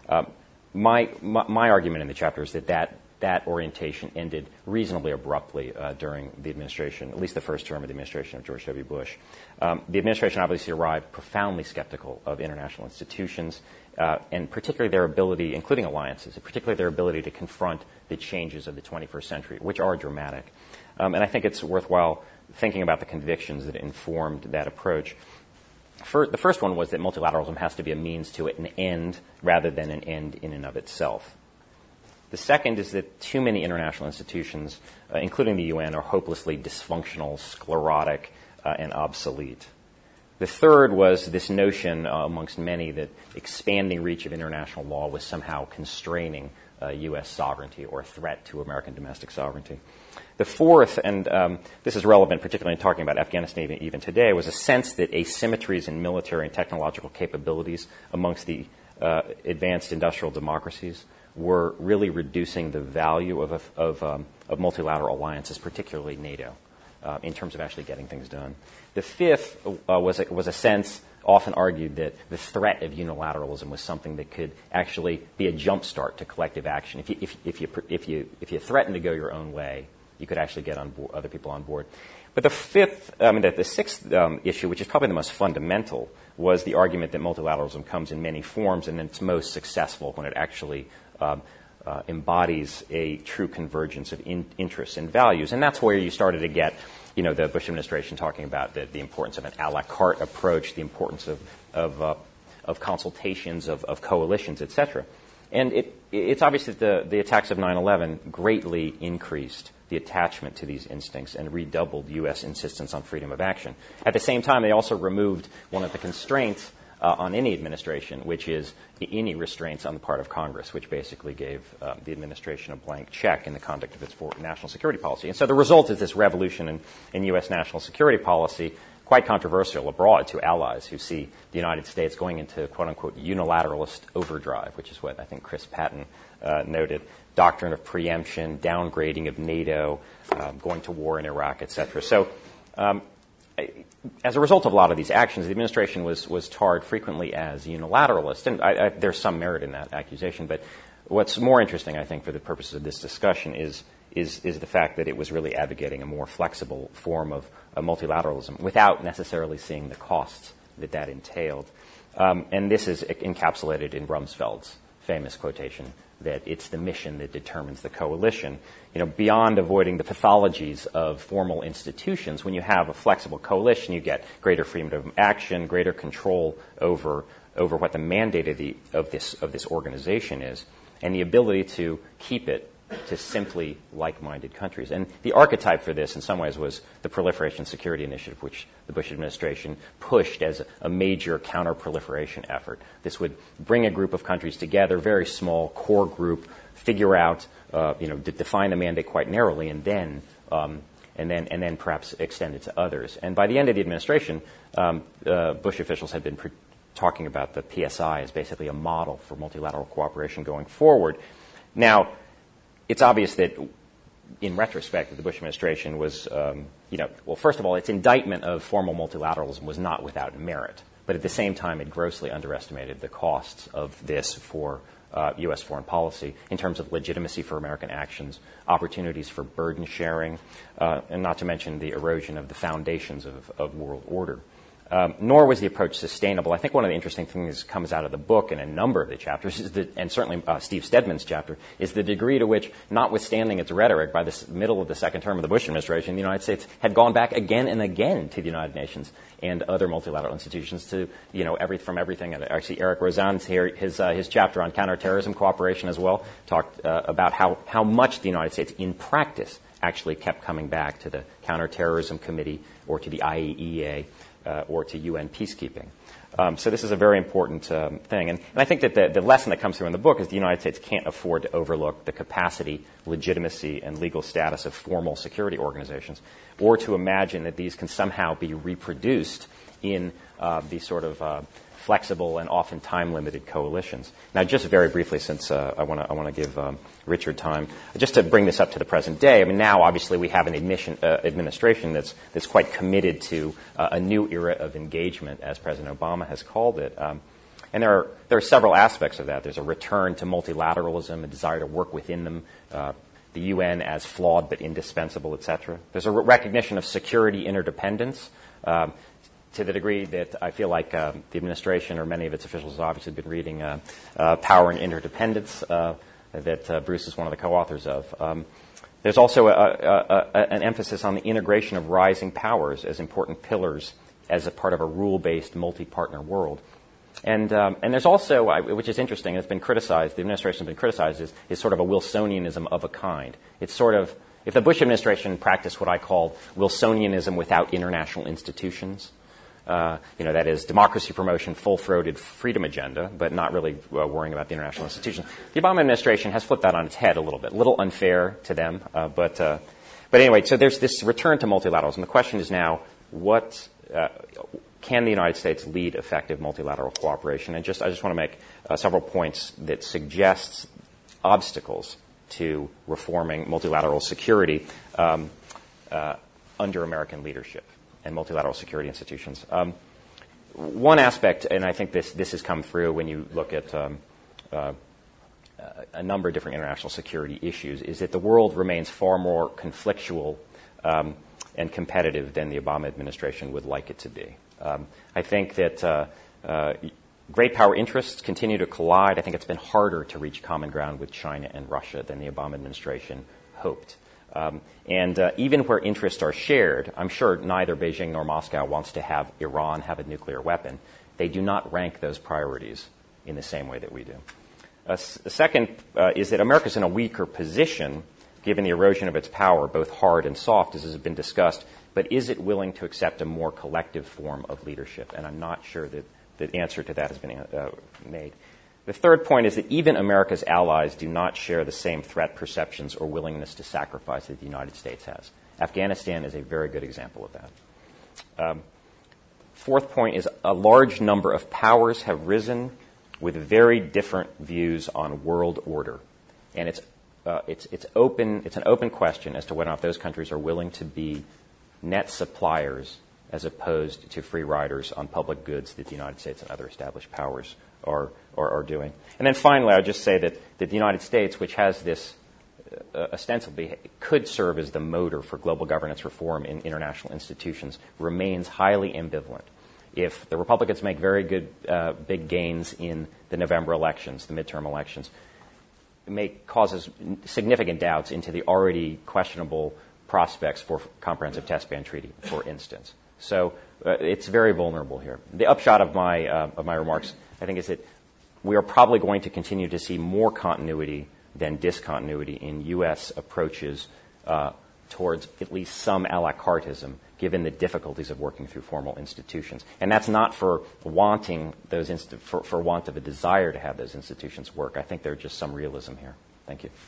My argument in the chapter is that orientation ended reasonably abruptly during the administration, at least the first term of the administration of George W. Bush. The administration obviously arrived profoundly skeptical of international institutions, and particularly their ability, including alliances, particularly their ability to confront the changes of the 21st century, which are dramatic. And I think it's worthwhile thinking about the convictions that informed that approach. The first one was that multilateralism has to be a means to an end rather than an end in and of itself. The second is that too many international institutions, including the UN, are hopelessly dysfunctional, sclerotic, and obsolete. The third was this notion amongst many that expanding reach of international law was somehow constraining U.S. sovereignty or a threat to American domestic sovereignty. The fourth, and this is relevant particularly in talking about Afghanistan even today, was a sense that asymmetries in military and technological capabilities amongst the advanced industrial democracies were really reducing the value of multilateral alliances, particularly NATO, in terms of actually getting things done. The fifth was a sense often argued that the threat of unilateralism was something that could actually be a jumpstart to collective action. If you threaten to go your own way, you could actually get other people on board. But the sixth issue, which is probably the most fundamental, was the argument that multilateralism comes in many forms, and it's most successful when it actually embodies a true convergence of interests and values. And that's where you started to get, the Bush administration talking about the importance of an a la carte approach, the importance of consultations, of coalitions, et cetera. And it's obvious that the attacks of 9/11 greatly increased the attachment to these instincts and redoubled U.S. insistence on freedom of action. At the same time, they also removed one of the constraints on any administration, which is any restraints on the part of Congress, which basically gave the administration a blank check in the conduct of its national security policy. And so the result is this revolution in U.S. national security policy, quite controversial abroad to allies who see the United States going into, quote-unquote, unilateralist overdrive, which is what I think Chris Patton noted, doctrine of preemption, downgrading of NATO, going to war in Iraq, et cetera. So as a result of a lot of these actions, the administration was tarred frequently as unilateralist, and there's some merit in that accusation. But what's more interesting, I think, for the purposes of this discussion is the fact that it was really advocating a more flexible form of multilateralism without necessarily seeing the costs that entailed. And this is encapsulated in Rumsfeld's famous quotation that it's the mission that determines the coalition. Beyond avoiding the pathologies of formal institutions, when you have a flexible coalition, you get greater freedom of action, greater control over what the mandate of this organization is, and the ability to keep it to simply like-minded countries. And the archetype for this, in some ways, was the Proliferation Security Initiative, which the Bush administration pushed as a major counter-proliferation effort. This would bring a group of countries together, very small core group, figure out, define the mandate quite narrowly, and then perhaps extend it to others. And by the end of the administration, Bush officials had been talking about the PSI as basically a model for multilateral cooperation going forward. Now, it's obvious that, in retrospect, that the Bush administration was, first of all, its indictment of formal multilateralism was not without merit. But at the same time, it grossly underestimated the costs of this for U.S. foreign policy in terms of legitimacy for American actions, opportunities for burden sharing, and not to mention the erosion of the foundations of world order. Nor was the approach sustainable. I think one of the interesting things that comes out of the book in a number of the chapters, and certainly Steve Stedman's chapter, is the degree to which, notwithstanding its rhetoric, by the middle of the second term of the Bush administration, the United States had gone back again and again to the United Nations and other multilateral institutions to, from everything. And actually, Eric Rosan's here, his chapter on counterterrorism cooperation as well, talked about how much the United States, in practice, actually kept coming back to the Counterterrorism Committee or to the IAEA, or to UN peacekeeping. So this is a very important thing. And I think that the lesson that comes through in the book is the United States can't afford to overlook the capacity, legitimacy, and legal status of formal security organizations, or to imagine that these can somehow be reproduced in these sort of flexible and often time-limited coalitions. Now, just very briefly, since I want to give Richard time, just to bring this up to the present day. I mean, now obviously we have an administration that's quite committed to a new era of engagement, as President Obama has called it. And there are several aspects of that. There's a return to multilateralism, a desire to work within them. The UN as flawed but indispensable, et cetera. There's a recognition of security interdependence. To the degree that I feel like the administration or many of its officials have obviously been reading Power and Interdependence that Bruce is one of the co-authors of. There's also an emphasis on the integration of rising powers as important pillars as a part of a rule-based multi-partner world. And there's also, which is interesting, it's been criticized, the administration has been criticized, is sort of a Wilsonianism of a kind. It's sort of, if the Bush administration practiced what I call Wilsonianism without international institutions, that is democracy promotion, full-throated freedom agenda, but not really worrying about the international institutions. The Obama administration has flipped that on its head a little unfair to them. But anyway, so there's this return to multilateralism. The question is now, what can the United States lead effective multilateral cooperation? And I just want to make several points that suggest obstacles to reforming multilateral security under American leadership and multilateral security institutions. One aspect, and I think this has come through when you look at a number of different international security issues, is that the world remains far more conflictual and competitive than the Obama administration would like it to be. I think that great power interests continue to collide. I think it's been harder to reach common ground with China and Russia than the Obama administration hoped. And even where interests are shared, I'm sure neither Beijing nor Moscow wants to have Iran have a nuclear weapon. They do not rank those priorities in the same way that we do. Second is that America's in a weaker position given the erosion of its power, both hard and soft, as has been discussed, but is it willing to accept a more collective form of leadership? And I'm not sure that the answer to that has been made. The third point is that even America's allies do not share the same threat perceptions or willingness to sacrifice that the United States has. Afghanistan is a very good example of that. Fourth point is a large number of powers have risen with very different views on world order. And it's an open question as to whether or not those countries are willing to be net suppliers as opposed to free riders on public goods that the United States and other established powers are doing. And then finally, I'll just say that the United States, which has this ostensibly could serve as the motor for global governance reform in international institutions, remains highly ambivalent. If the Republicans make very good big gains in the November elections, the midterm elections, it causes significant doubts into the already questionable prospects for comprehensive test ban treaty, for instance. So it's very vulnerable here. The upshot of my remarks, I think, is that we are probably going to continue to see more continuity than discontinuity in U.S. approaches towards at least some a la carteism, given the difficulties of working through formal institutions. And that's not for wanting those for want of a desire to have those institutions work. I think there's just some realism here. Thank you.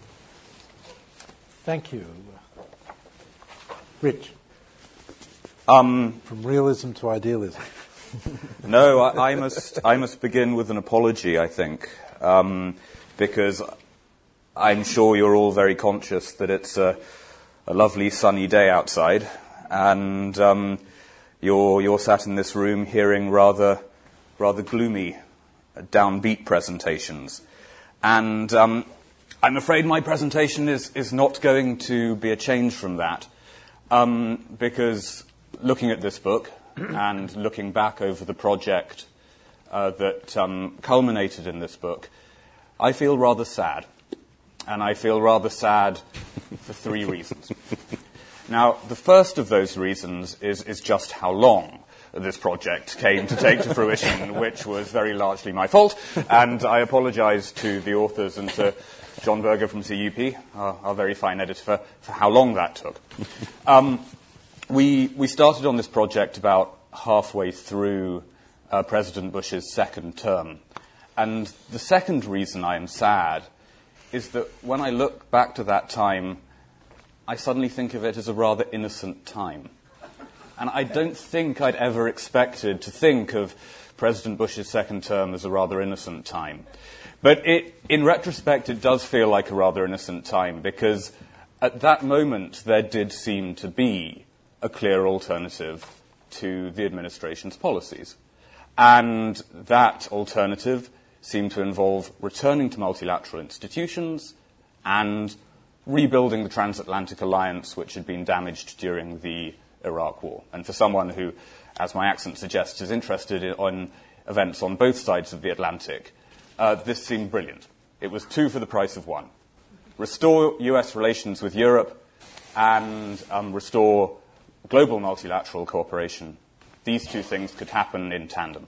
Thank you. Rich. From realism to idealism. No, I must begin with an apology, I think, because I'm sure you're all very conscious that it's a lovely sunny day outside, and you're sat in this room hearing rather gloomy, downbeat presentations. And I'm afraid my presentation is not going to be a change from that, because looking at this book and looking back over the project that culminated in this book, I feel rather sad. And I feel rather sad for three reasons. Now, the first of those reasons is just how long this project came to take to fruition, which was very largely my fault. And I apologize to the authors and to John Berger from CUP, our very fine editor, for how long that took. We started on this project about halfway through President Bush's second term. And the second reason I am sad is that when I look back to that time, I suddenly think of it as a rather innocent time. And I don't think I'd ever expected to think of President Bush's second term as a rather innocent time. But in retrospect, it does feel like a rather innocent time, because at that moment, there did seem to be a clear alternative to the administration's policies. And that alternative seemed to involve returning to multilateral institutions and rebuilding the transatlantic alliance, which had been damaged during the Iraq War. And for someone who, as my accent suggests, is interested in events on both sides of the Atlantic, this seemed brilliant. It was two for the price of one. Restore U.S. relations with Europe and restore global multilateral cooperation. These two things could happen in tandem.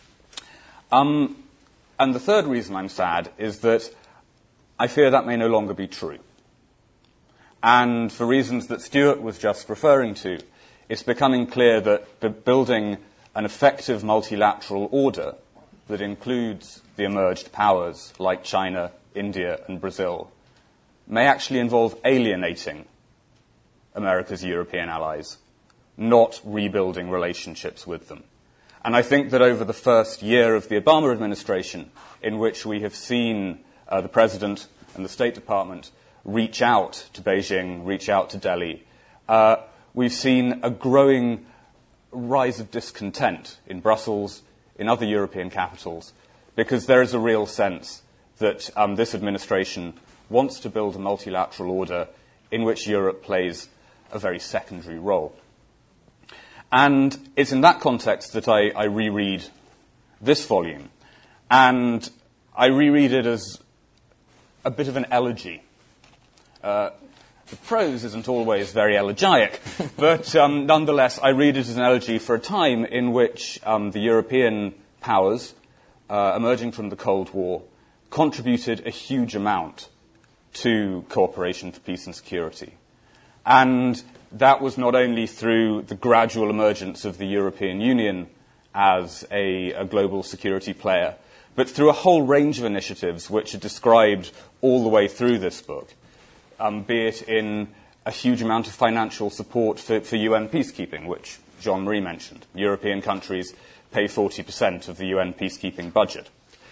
And the third reason I'm sad is that I fear that may no longer be true. And for reasons that Stuart was just referring to, it's becoming clear that building an effective multilateral order that includes the emerged powers like China, India, and Brazil may actually involve alienating America's European allies, not rebuilding relationships with them. And I think that over the first year of the Obama administration, in which we have seen the President and the State Department reach out to Beijing, reach out to Delhi, we've seen a growing rise of discontent in Brussels, in other European capitals, because there is a real sense that this administration wants to build a multilateral order in which Europe plays a very secondary role. And it's in that context that I reread this volume. And I reread it as a bit of an elegy. The prose isn't always very elegiac, but nonetheless, I read it as an elegy for a time in which the European powers, emerging from the Cold War, contributed a huge amount to cooperation for peace and security. And that was not only through the gradual emergence of the European Union as a global security player, but through a whole range of initiatives which are described all the way through this book, be it in a huge amount of financial support for UN peacekeeping, which Jean-Marie mentioned. European countries pay 40% of the UN peacekeeping budget.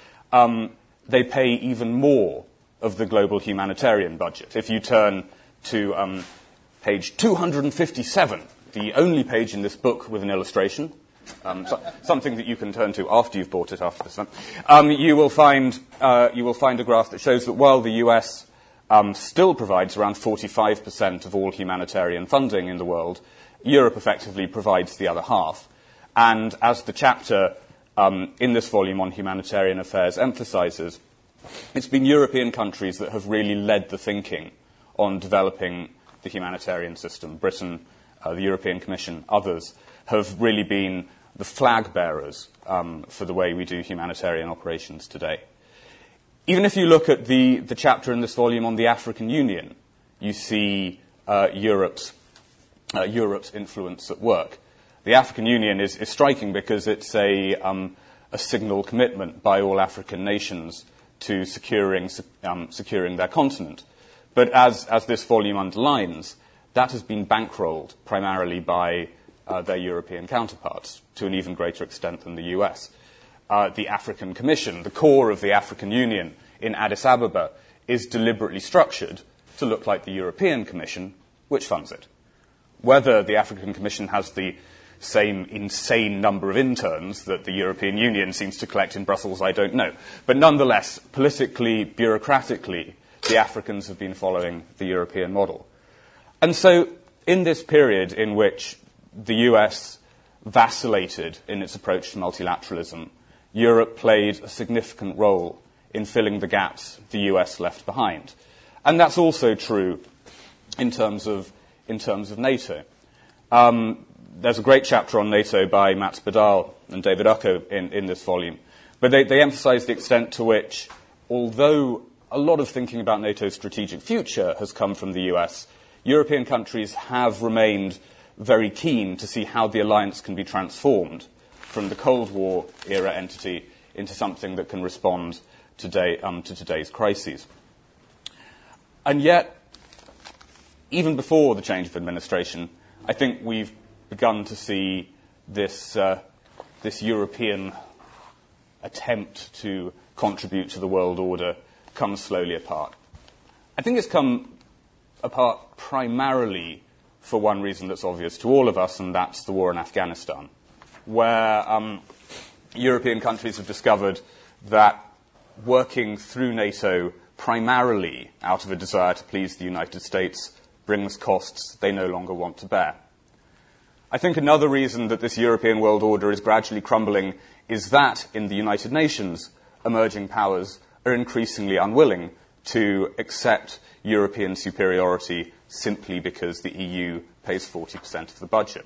They pay even more of the global humanitarian budget. If you turn to page 257, the only page in this book with an illustration, something that you can turn to after you've bought it after this one, you will find a graph that shows that while the US still provides around 45% of all humanitarian funding in the world, Europe effectively provides the other half. And as the chapter in this volume on humanitarian affairs emphasizes, it's been European countries that have really led the thinking on developing the humanitarian system. Britain, the European Commission, others have really been the flag bearers for the way we do humanitarian operations today. Even if you look at the chapter in this volume on the African Union, you see Europe's influence at work. The African Union is striking because it's a signal commitment by all African nations to securing their continent. But as this volume underlines, that has been bankrolled primarily by their European counterparts, to an even greater extent than the US. The African Commission, the core of the African Union in Addis Ababa, is deliberately structured to look like the European Commission, which funds it. Whether the African Commission has the same insane number of interns that the European Union seems to collect in Brussels, I don't know. But nonetheless, politically, bureaucratically, the Africans have been following the European model. And so, in this period in which the US vacillated in its approach to multilateralism, Europe played a significant role in filling the gaps the US left behind. And that's also true in terms of NATO. There's a great chapter on NATO by Mats Badal and David Ucko in this volume. But they emphasize the extent to which, although a lot of thinking about NATO's strategic future has come from the US, European countries have remained very keen to see how the alliance can be transformed from the Cold War era entity into something that can respond to today's crises. And yet, even before the change of administration, I think we've begun to see this European attempt to contribute to the world order come slowly apart. I think it's come apart primarily for one reason that's obvious to all of us, and that's the war in Afghanistan, where European countries have discovered that working through NATO primarily out of a desire to please the United States brings costs they no longer want to bear. I think another reason that this European world order is gradually crumbling is that in the United Nations, emerging powers are increasingly unwilling to accept European superiority simply because the EU pays 40% of the budget.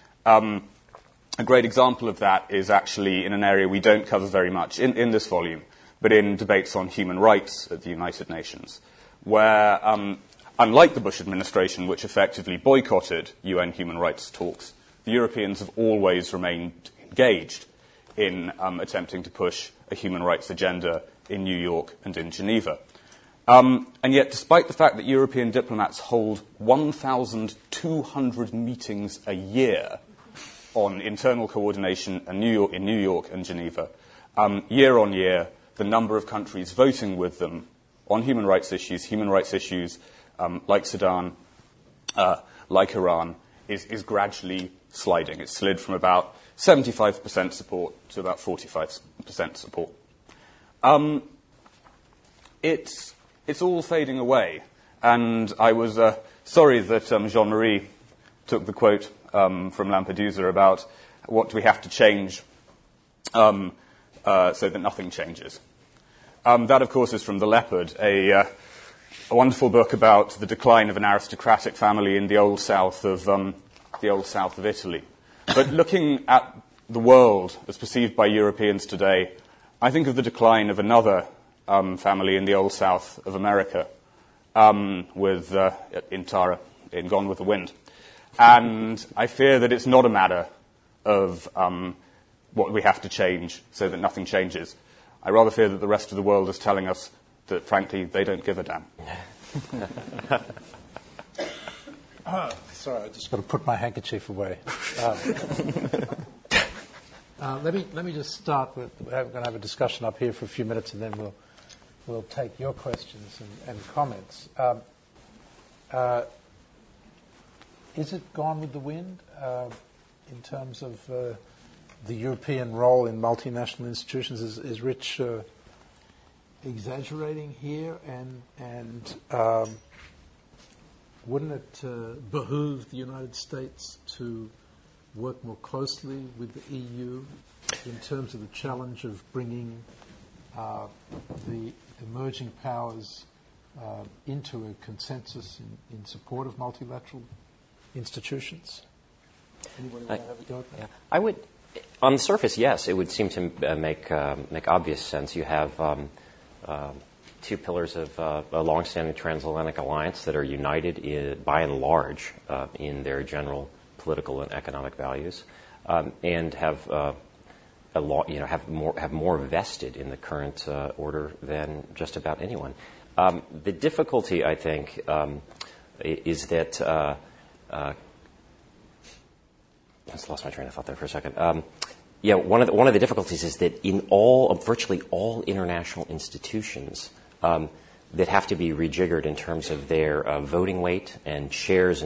A great example of that is actually in an area we don't cover very much in this volume, but in debates on human rights at the United Nations, where, unlike the Bush administration, which effectively boycotted UN human rights talks, the Europeans have always remained engaged in attempting to push a human rights agenda in New York and in Geneva. And yet, despite the fact that European diplomats hold 1,200 meetings a year on internal coordination in New York and Geneva, year on year, the number of countries voting with them on human rights issues like Sudan, like Iran, is gradually sliding. It's slid from about 75% support to about 45% support. It's all fading away, and I was sorry that Jean-Marie took the quote from Lampedusa about what do we have to change so that nothing changes. That, of course, is from The Leopard, a wonderful book about the decline of an aristocratic family in the old south of Italy. But looking at the world as perceived by Europeans today, I think of the decline of another family in the old south of America, with in Tara, in Gone with the Wind. And I fear that it's not a matter of what we have to change so that nothing changes. I rather fear that the rest of the world is telling us that, frankly, they don't give a damn. Sorry, I just got to put my handkerchief away. Let me just start with, we're going to have a discussion up here for a few minutes, and then we'll take your questions and comments. Is it gone with the wind in terms of the European role in multinational institutions? Is Rich exaggerating here? And wouldn't it behoove the United States to work more closely with the EU in terms of the challenge of bringing the emerging powers into a consensus in support of multilateral institutions? Anybody want to have a go at that? Yeah. I would, on the surface, yes, it would seem to make obvious sense. You have two pillars of a longstanding transatlantic alliance that are united by and large in their general political and economic values, and have have more vested in the current order than just about anyone. The difficulty, I think, is that I just lost my train of thought there for a second. One of the difficulties is that in virtually all international institutions that have to be rejiggered in terms of their voting weight and shares,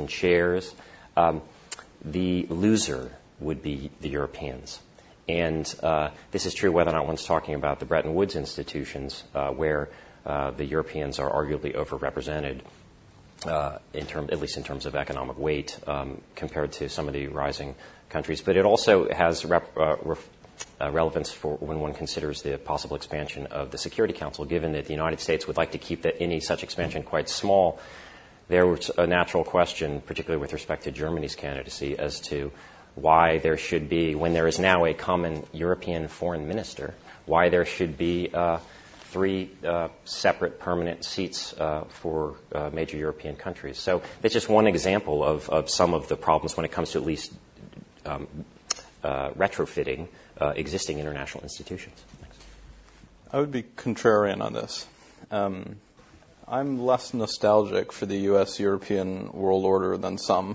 the loser would be the Europeans. And this is true whether or not one's talking about the Bretton Woods institutions, where the Europeans are arguably overrepresented, at least in terms of economic weight, compared to some of the rising countries. But it also has relevance for when one considers the possible expansion of the Security Council, given that the United States would like to keep any such expansion quite small. There was a natural question, particularly with respect to Germany's candidacy, as to why there should be, when there is now a common European foreign minister, why there should be 3 separate permanent seats for major European countries. So that's just one example of some of the problems when it comes to at least retrofitting existing international institutions. Thanks. I would be contrarian on this. I'm less nostalgic for the U.S.-European world order than some.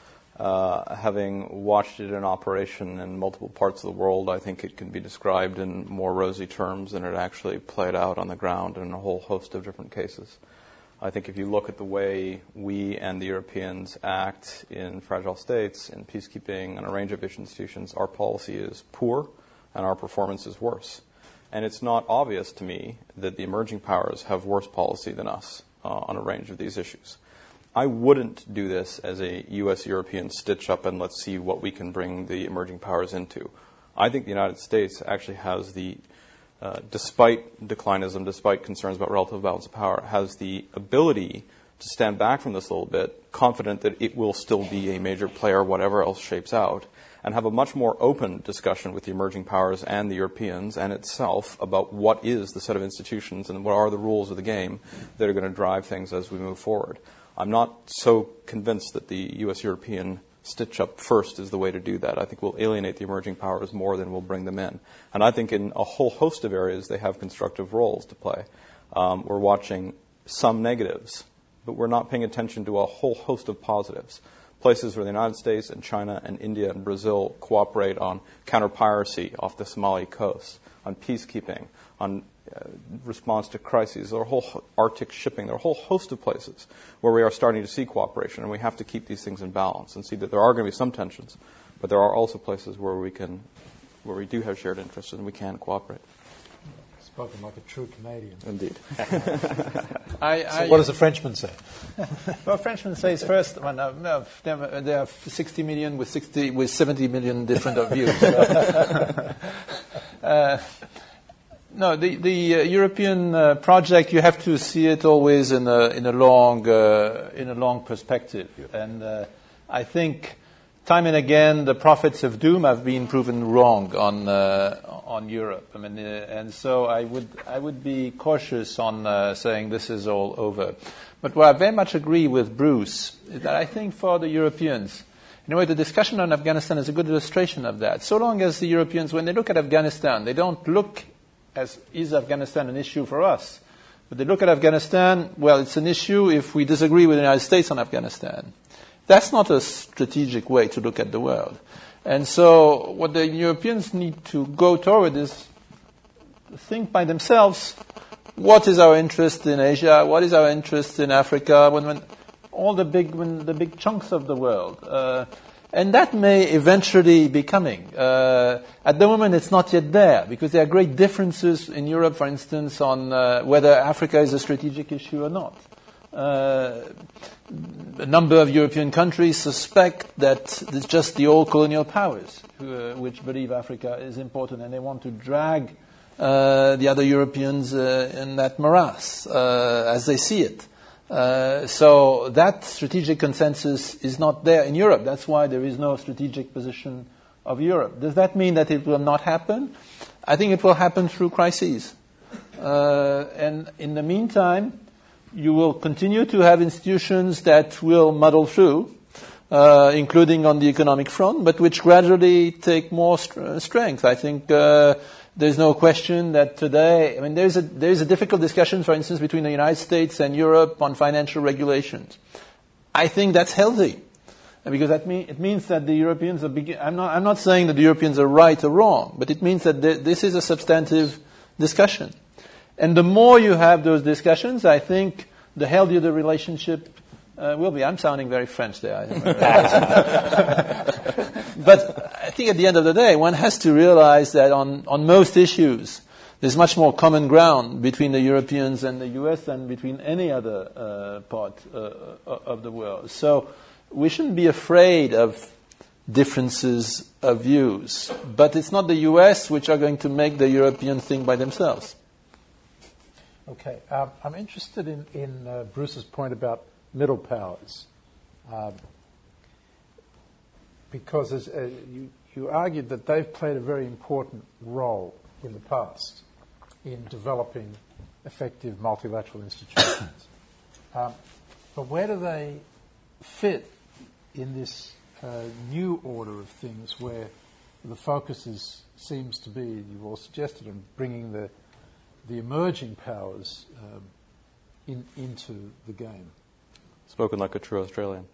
Having watched it in operation in multiple parts of the world, I think it can be described in more rosy terms than it actually played out on the ground in a whole host of different cases. I think if you look at the way we and the Europeans act in fragile states, in peacekeeping, and a range of institutions, our policy is poor and our performance is worse. And it's not obvious to me that the emerging powers have worse policy than us on a range of these issues. I wouldn't do this as a U.S.-European stitch-up and let's see what we can bring the emerging powers into. I think the United States actually has despite declinism, despite concerns about relative balance of power, has the ability to stand back from this a little bit, confident that it will still be a major player, whatever else shapes out, and have a much more open discussion with the emerging powers and the Europeans and itself about what is the set of institutions and what are the rules of the game that are going to drive things as we move forward. I'm not so convinced that the U.S.-European stitch-up first is the way to do that. I think we'll alienate the emerging powers more than we'll bring them in. And I think in a whole host of areas they have constructive roles to play. We're watching some negatives, but we're not paying attention to a whole host of positives. Places where the United States and China and India and Brazil cooperate on counter-piracy off the Somali coast, on peacekeeping, on response to crises. There are a whole Arctic shipping. There are a whole host of places where we are starting to see cooperation, and we have to keep these things in balance and see that there are going to be some tensions, but there are also places where we do have shared interests and we can cooperate. Spoken like a true Canadian. Indeed. So what does a Frenchman say? Well, Frenchman says first, there are 60 million with 70 million different views. No, the European project, you have to see it always in a long perspective, and I think time and again the prophets of doom have been proven wrong on Europe. I mean, and so I would be cautious on saying this is all over. But what I very much agree with Bruce is that I think for the Europeans, In a way, the discussion on Afghanistan is a good illustration of that. So long as the Europeans, when they look at Afghanistan, they don't look as, is Afghanistan an issue for us? But they look at Afghanistan, well, it's an issue if we disagree with the United States on Afghanistan. That's not a strategic way to look at the world. And so what the Europeans need to go toward is think by themselves, what is our interest in Asia? What is our interest in Africa? When the big chunks of the world. And that may eventually be coming. At the moment, it's not yet there, because there are great differences in Europe, for instance, on whether Africa is a strategic issue or not. A number of European countries suspect that it's just the old colonial powers which believe Africa is important, and they want to drag the other Europeans in that morass as they see it. So that strategic consensus is not there in Europe. That's why there is no strategic position of Europe. Does that mean that it will not happen? I think it will happen through crises. And in the meantime, you will continue to have institutions that will muddle through, including on the economic front, but which gradually take more strength. I think there's no question that today, I mean, there's a difficult discussion, for instance, between the United States and Europe on financial regulations. I think that's healthy, because it means that the Europeans are I'm not saying that the Europeans are right or wrong, but it means that this is a substantive discussion. And the more you have those discussions, I think the healthier the relationship will be. I'm sounding very French there. But I think at the end of the day, one has to realize that on most issues, there's much more common ground between the Europeans and the US than between any other part of the world. So we shouldn't be afraid of differences of views. But it's not the US which are going to make the European think by themselves. Okay. I'm interested in Bruce's point about middle powers. Because as you argued that they've played a very important role in the past in developing effective multilateral institutions. But where do they fit in this new order of things where the focus seems to be, you've all suggested, on bringing the emerging powers into the game? Spoken like a true Australian.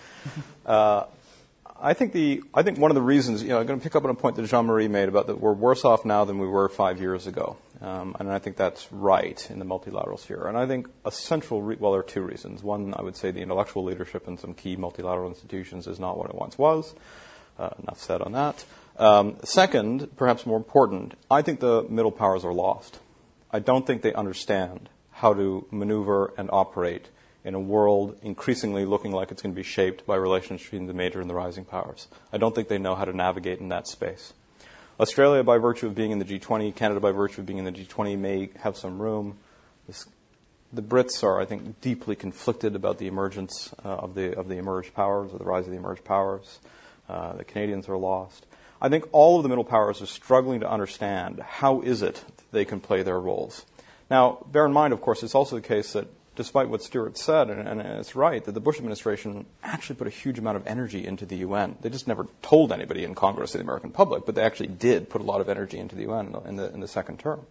I think one of the reasons, I'm going to pick up on a point that Jean-Marie made about that we're worse off now than we were 5 years ago. And I think that's right in the multilateral sphere. And I think a central, there are two reasons. One, I would say the intellectual leadership in some key multilateral institutions is not what it once was. Enough said on that. Second, perhaps more important, I think the middle powers are lost. I don't think they understand how to maneuver and operate in a world increasingly looking like it's going to be shaped by relations between the major and the rising powers. I don't think they know how to navigate in that space. Australia, by virtue of being in the G20, Canada, by virtue of being in the G20, may have some room. The Brits are, I think, deeply conflicted about the emergence of the emerged powers, or the rise of the emerged powers. The Canadians are lost. I think all of the middle powers are struggling to understand how is it they can play their roles. Now, bear in mind, of course, it's also the case that despite what Stuart said, and it's right, that the Bush administration actually put a huge amount of energy into the UN. They just never told anybody in Congress or the American public, but they actually did put a lot of energy into the UN in the second term.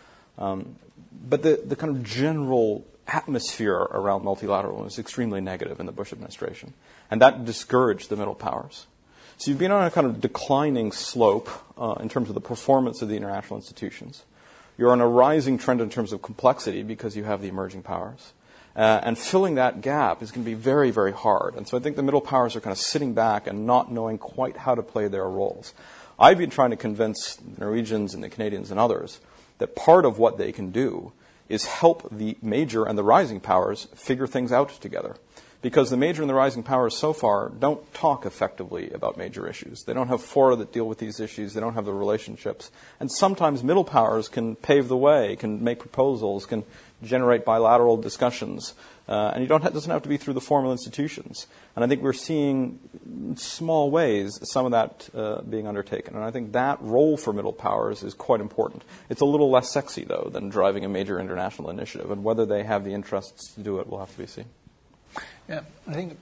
But the kind of general atmosphere around multilateralism is extremely negative in the Bush administration, and that discouraged the middle powers. So you've been on a kind of declining slope in terms of the performance of the international institutions. You're on a rising trend in terms of complexity because you have the emerging powers. And filling that gap is going to be very, very hard. And so I think the middle powers are kind of sitting back and not knowing quite how to play their roles. I've been trying to convince the Norwegians and the Canadians and others that part of what they can do is help the major and the rising powers figure things out together. Because the major and the rising powers so far don't talk effectively about major issues. They don't have fora that deal with these issues. They don't have the relationships. And sometimes middle powers can pave the way, can make proposals, can generate bilateral discussions. And it doesn't have to be through the formal institutions. And I think we're seeing in small ways some of that being undertaken. And I think that role for middle powers is quite important. It's a little less sexy, though, than driving a major international initiative. And whether they have the interests to do it will have to be seen. Yeah, I think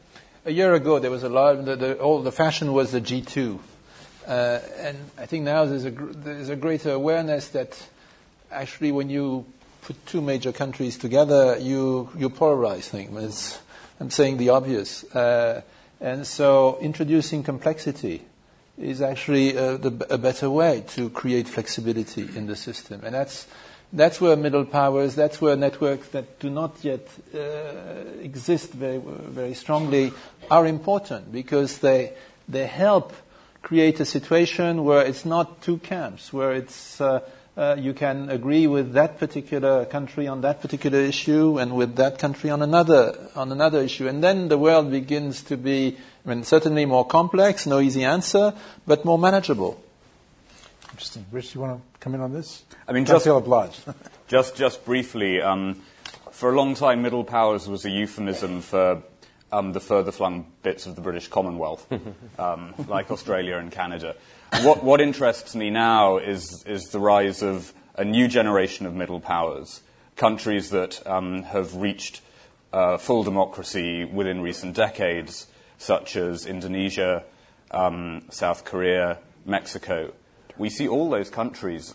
a year ago there was a lot. The fashion was the G2, and I think now there's a greater awareness that actually when you put two major countries together, you polarize things. I'm saying the obvious, and so introducing complexity is actually a better way to create flexibility in the system, and that's where middle powers, that's where networks that do not yet exist very, very strongly are important, because they help create a situation where it's not two camps, where it's you can agree with that particular country on that particular issue and with that country on another issue, and then the world begins to be, certainly more complex, no easy answer, but more manageable. Interesting. Rich, you want to come in on this? I mean, Don't feel obliged. just briefly, for a long time, middle powers was a euphemism for the further flung bits of the British Commonwealth, like Australia and Canada. What interests me now is the rise of a new generation of middle powers, countries that have reached full democracy within recent decades, such as Indonesia, South Korea, Mexico. We see all those countries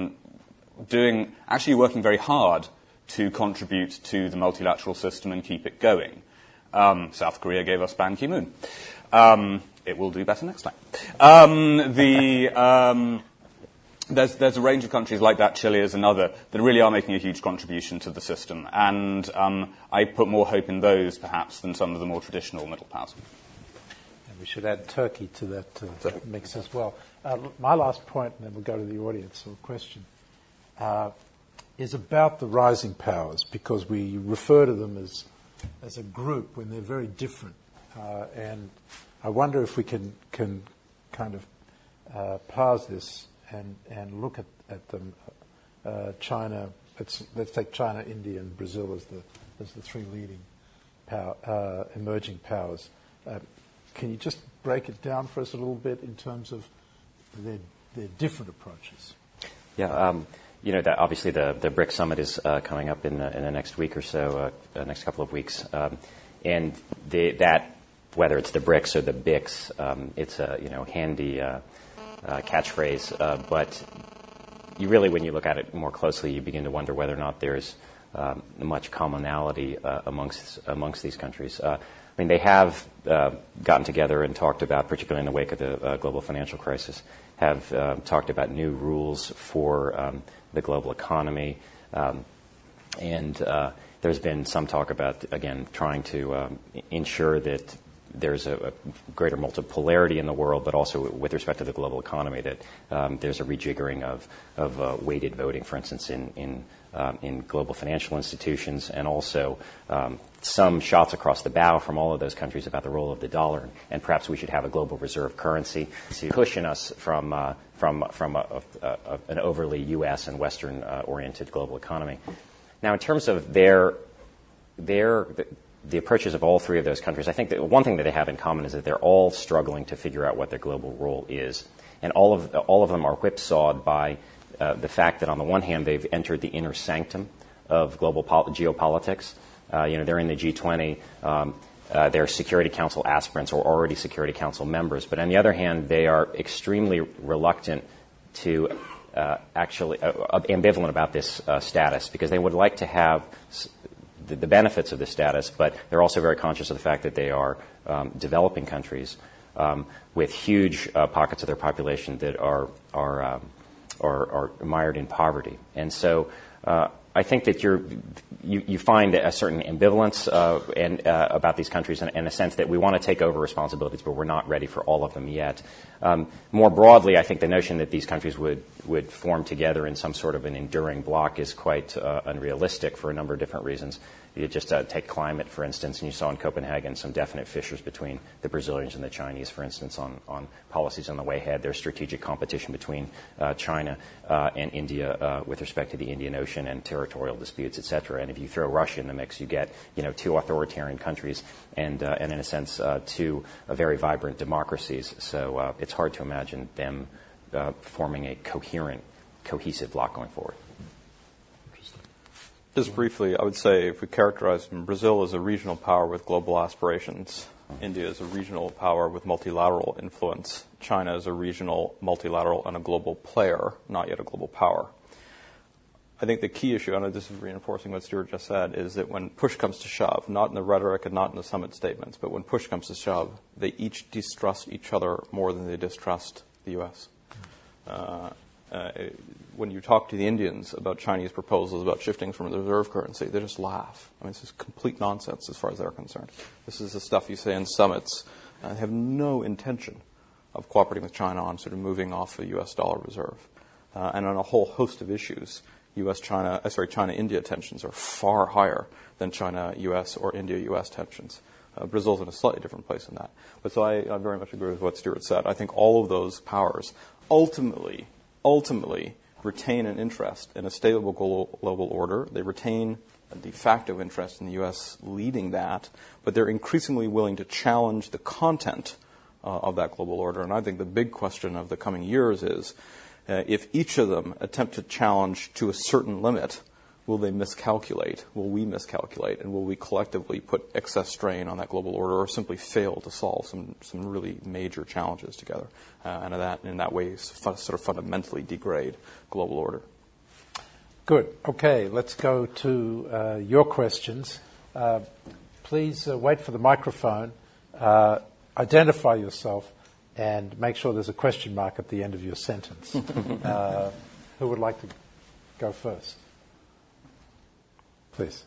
actually working very hard to contribute to the multilateral system and keep it going. South Korea gave us Ban Ki-moon. It will do better next time. There's a range of countries like that, Chile is another, that really are making a huge contribution to the system. And I put more hope in those, perhaps, than some of the more traditional middle powers. And we should add Turkey to that mix as well. My last point, and then we'll go to the audience or question, is about the rising powers, because we refer to them as a group when they're very different. And I wonder if we can kind of parse this and look at them. China, let's take China, India, and Brazil as the three leading emerging powers. Can you just break it down for us a little bit in terms of their different approaches? Yeah, that obviously the BRICS summit is coming up in the next week or so, next couple of weeks, and that, whether it's the BRICS or the BICS, it's a handy catchphrase, but you really, when you look at it more closely, you begin to wonder whether or not there's much commonality amongst these countries. They have gotten together and talked about, particularly in the wake of the global financial crisis, have talked about new rules for the global economy, and there's been some talk about, again, trying to ensure that there's a greater multipolarity in the world, but also with respect to the global economy, that there's a rejiggering of weighted voting, for instance, in global financial institutions, and also some shots across the bow from all of those countries about the role of the dollar, and perhaps we should have a global reserve currency to cushion us from an overly U.S. and Western-oriented global economy. Now, in terms of the approaches of all three of those countries, I think that one thing that they have in common is that they're all struggling to figure out what their global role is, and all of them are whipsawed by the fact that on the one hand they've entered the inner sanctum of global geopolitics. They're in the G20. They're Security Council aspirants or already Security Council members. But on the other hand, they are extremely reluctant to actually ambivalent about this status, because they would like to have the benefits of this status, but they're also very conscious of the fact that they are developing countries with huge pockets of their population that are mired in poverty. And so I think that you find a certain ambivalence about these countries, and a sense that we want to take over responsibilities, but we're not ready for all of them yet. More broadly, I think the notion that these countries would form together in some sort of an enduring bloc is quite unrealistic for a number of different reasons. You just take climate, for instance, and you saw in Copenhagen some definite fissures between the Brazilians and the Chinese, for instance, on policies on the way ahead. There's strategic competition between China and India with respect to the Indian Ocean and territorial disputes, et cetera. And if you throw Russia in the mix, you get two authoritarian countries and in a sense, two very vibrant democracies. So it's hard to imagine them forming a cohesive bloc going forward. Just briefly, I would say if we characterize them, Brazil is a regional power with global aspirations. India is a regional power with multilateral influence. China is a regional, multilateral, and a global player, not yet a global power. I think the key issue, and this is reinforcing what Stuart just said, is that when push comes to shove, not in the rhetoric and not in the summit statements, but when push comes to shove, they each distrust each other more than they distrust the U.S. When you talk to the Indians about Chinese proposals about shifting from the reserve currency, they just laugh. I mean, this is complete nonsense as far as they're concerned. This is the stuff you say in summits. They have no intention of cooperating with China on sort of moving off a U.S. dollar reserve. And on a whole host of issues, China-India tensions are far higher than China-U.S. or India-U.S. tensions. Brazil's in a slightly different place in that. But so I very much agree with what Stuart said. I think all of those powers ultimately retain an interest in a stable global order. They retain a de facto interest in the U.S. leading that, but they're increasingly willing to challenge the content of that global order. And I think the big question of the coming years is, if each of them attempt to challenge to a certain limit, will they miscalculate? Will we miscalculate? And will we collectively put excess strain on that global order or simply fail to solve some really major challenges together? And in that way, sort of fundamentally degrade global order. Good. Okay, let's go to your questions. Please wait for the microphone, identify yourself, and make sure there's a question mark at the end of your sentence. Who would like to go first? Please.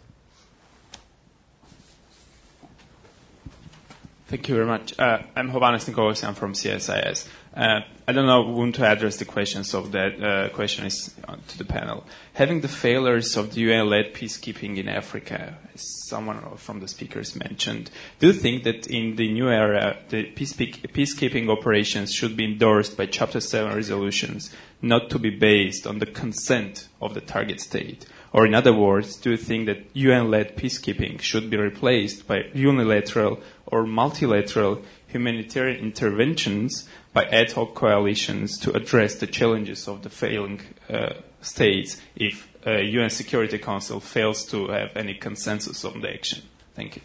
Thank you very much. I'm Hovhannes Nikolas. I'm from CSIS. I don't know when to address the question, so that question is to the panel. Having the failures of the UN-led peacekeeping in Africa, as someone from the speakers mentioned, do you think that in the new era, the peacekeeping operations should be endorsed by Chapter 7 resolutions, not to be based on the consent of the target state? Or in other words, do you think that UN-led peacekeeping should be replaced by unilateral or multilateral humanitarian interventions by ad hoc coalitions to address the challenges of the failing states if UN Security Council fails to have any consensus on the action? Thank you.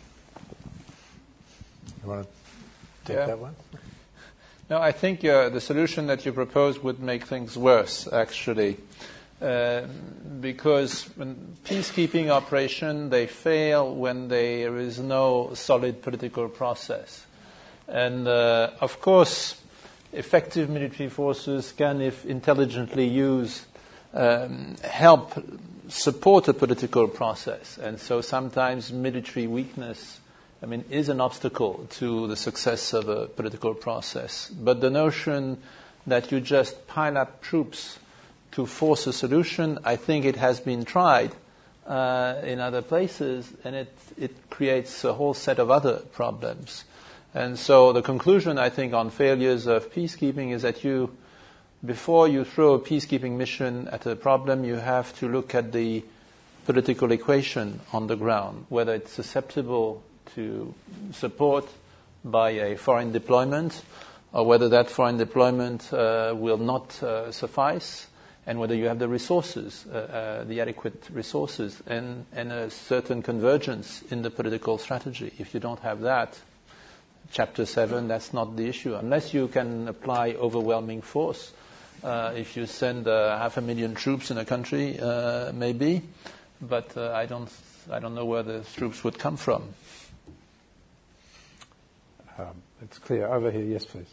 You want to take that one? No, I think the solution that you propose would make things worse, actually. Because when peacekeeping operation, they fail when there is no solid political process. And, of course, effective military forces can, if intelligently used, help support a political process. And so sometimes military weakness, is an obstacle to the success of a political process. But the notion that you just pile up troops to force a solution, I think it has been tried in other places, and it creates a whole set of other problems. And so the conclusion, I think, on failures of peacekeeping is that before you throw a peacekeeping mission at a problem, you have to look at the political equation on the ground, whether it's susceptible to support by a foreign deployment, or whether that foreign deployment will not suffice, and whether you have the resources, the adequate resources, and a certain convergence in the political strategy. If you don't have that, Chapter 7, that's not the issue. Unless you can apply overwhelming force. If you send 500,000 troops in a country, maybe, but I don't know where the troops would come from. It's clear. Over here, yes, please.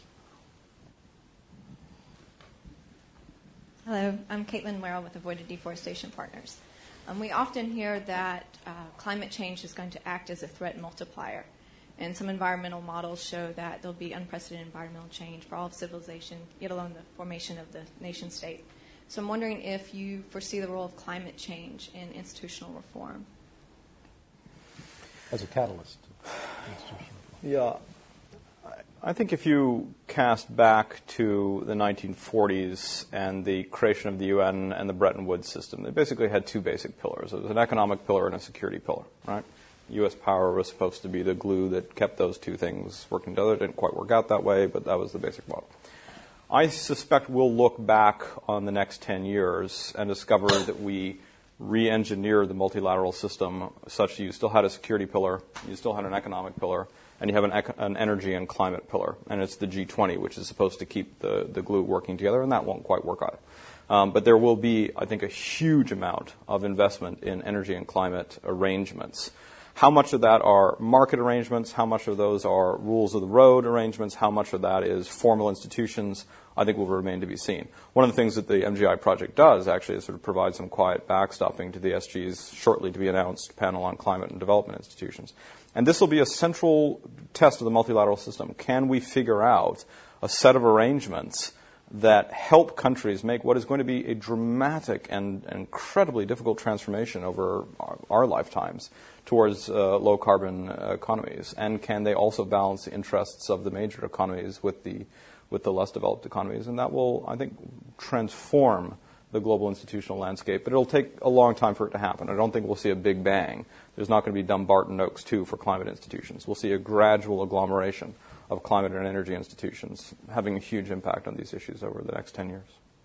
Hello, I'm Caitlin Merrill with Avoided Deforestation Partners. We often hear that climate change is going to act as a threat multiplier. And some environmental models show that there'll be unprecedented environmental change for all of civilization, yet alone the formation of the nation state. So I'm wondering if you foresee the role of climate change in institutional reform. As a catalyst to institutional Yeah. reform. I think if you cast back to the 1940s and the creation of the UN and the Bretton Woods system, they basically had two basic pillars. It was an economic pillar and a security pillar, right? U.S. power was supposed to be the glue that kept those two things working together. It didn't quite work out that way, but that was the basic model. I suspect we'll look back on the next 10 years and discover that we re-engineered the multilateral system such that you still had a security pillar, you still had an economic pillar, and you have an energy and climate pillar. And it's the G20, which is supposed to keep the glue working together, and that won't quite work out. But there will be, I think, a huge amount of investment in energy and climate arrangements. How much of that are market arrangements? How much of those are rules of the road arrangements? How much of that is formal institutions? I think will remain to be seen. One of the things that the MGI project does actually is sort of provide some quiet backstopping to the SG's shortly to be announced panel on climate and development institutions. And this will be a central test of the multilateral system. Can we figure out a set of arrangements that help countries make what is going to be a dramatic and incredibly difficult transformation over our lifetimes towards low-carbon economies? And can they also balance the interests of the major economies with the less developed economies? And that will, I think, transform the global institutional landscape. But it'll take a long time for it to happen. I don't think we'll see a big bang. There's not going to be Dumbarton Oaks 2 for climate institutions. We'll see a gradual agglomeration of climate and energy institutions having a huge impact on these issues over the next 10 years.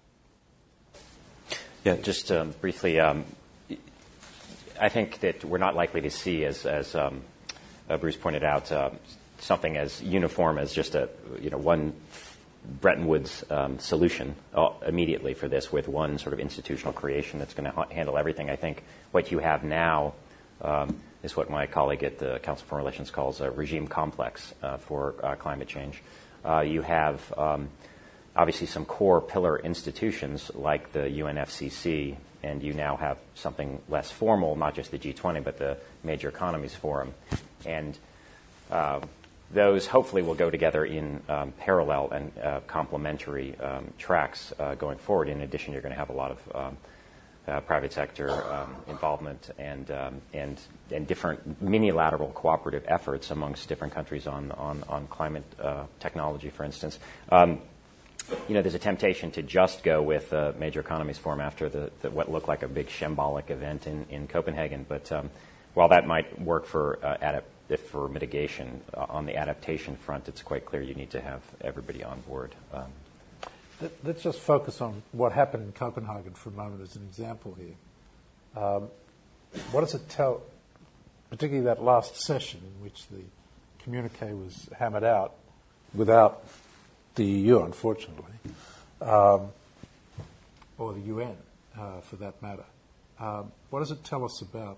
Yeah, just briefly, I think that we're not likely to see, as Bruce pointed out, something as uniform as just one Bretton Woods solution immediately for this with one sort of institutional creation that's going to handle everything. I think what you have now is what my colleague at the Council on Foreign Relations calls a regime complex for climate change. You have obviously some core pillar institutions like the UNFCCC, and you now have something less formal, not just the G20, but the Major Economies Forum. And those hopefully will go together in parallel and complementary tracks going forward. In addition, you're going to have a lot of private sector involvement and different minilateral cooperative efforts amongst different countries on climate technology, for instance. There's a temptation to just go with Major Economies Forum after what looked like a big shambolic event in Copenhagen. But while that might work for mitigation, on the adaptation front, it's quite clear you need to have everybody on board. Let's just focus on what happened in Copenhagen for a moment as an example here. What does it tell, particularly that last session in which the communique was hammered out without the EU, unfortunately, or the UN, for that matter? What does it tell us about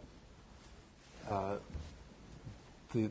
the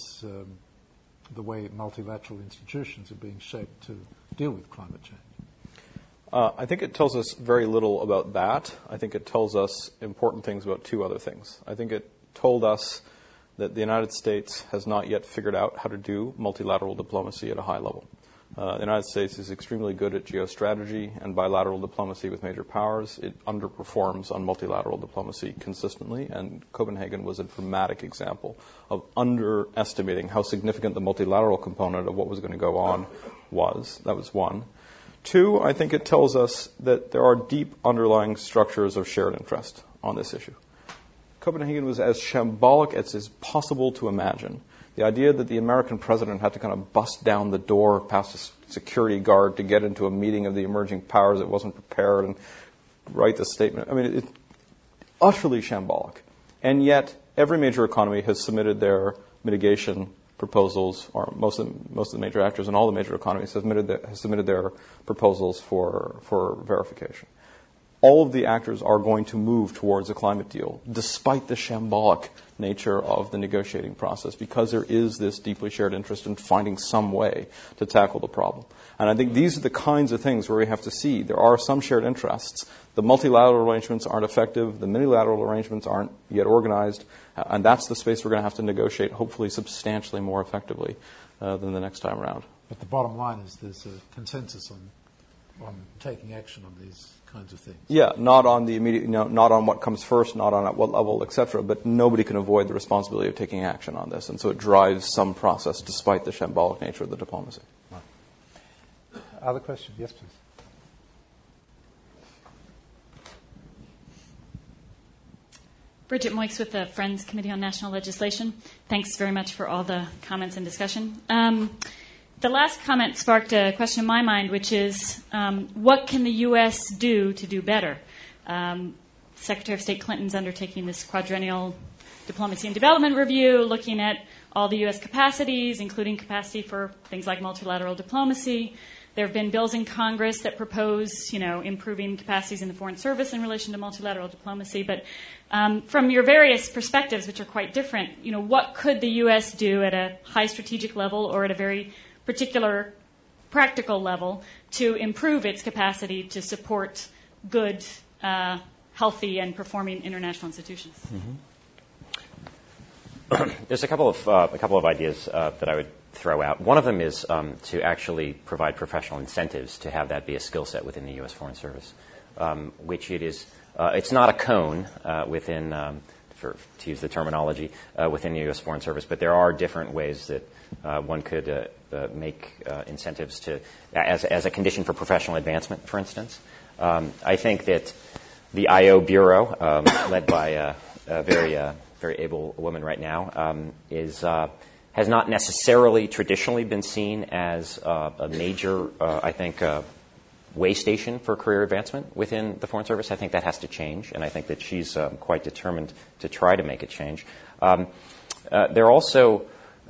way multilateral institutions are being shaped to deal with climate change? I think it tells us very little about that. I think it tells us important things about two other things. I think it told us that the United States has not yet figured out how to do multilateral diplomacy at a high level. The United States is extremely good at geostrategy and bilateral diplomacy with major powers. It underperforms on multilateral diplomacy consistently, and Copenhagen was a dramatic example of underestimating how significant the multilateral component of what was going to go on was. That was one. Two, I think it tells us that there are deep underlying structures of shared interest on this issue. Copenhagen was as shambolic as is possible to imagine. The idea that the American president had to kind of bust down the door past a security guard to get into a meeting of the emerging powers that wasn't prepared and write the statement. I mean, it's utterly shambolic. And yet, every major economy has submitted their mitigation proposals, or most of the major actors in all the major economies have submitted their proposals for verification. All of the actors are going to move towards a climate deal, despite the shambolic nature of the negotiating process, because there is this deeply shared interest in finding some way to tackle the problem. And I think these are the kinds of things where we have to see there are some shared interests. The multilateral arrangements aren't effective. The minilateral arrangements aren't yet organized. And that's the space we're going to have to negotiate, hopefully substantially more effectively than the next time around. But the bottom line is there's a consensus on taking action on these kinds of things. Yeah, not on the immediate, not on what comes first, not on at what level, etc. But nobody can avoid the responsibility of taking action on this, and so it drives some process, despite the shambolic nature of the diplomacy. Right. Other questions? Yes, please. Bridget Moix with the Friends Committee on National Legislation. Thanks very much for all the comments and discussion. The last comment sparked a question in my mind, which is, what can the U.S. do to do better? Secretary of State Clinton's undertaking this quadrennial diplomacy and development review, looking at all the U.S. capacities, including capacity for things like multilateral diplomacy. There have been bills in Congress that propose, improving capacities in the Foreign Service in relation to multilateral diplomacy. But from your various perspectives, which are quite different, what could the U.S. do at a high strategic level or at a very particular practical level to improve its capacity to support good, healthy, and performing international institutions? Mm-hmm. There's a couple of ideas that I would throw out. One of them is to actually provide professional incentives to have that be a skill set within the U.S. Foreign Service, which it is. It's not a cone within, to use the terminology, within the U.S. Foreign Service, but there are different ways that one could make incentives to, as a condition for professional advancement, for instance. I think that the I.O. Bureau, led by a very able woman right now, has not necessarily traditionally been seen as a major, way station for career advancement within the Foreign Service. I think that has to change, and I think that she's quite determined to try to make it change. There are also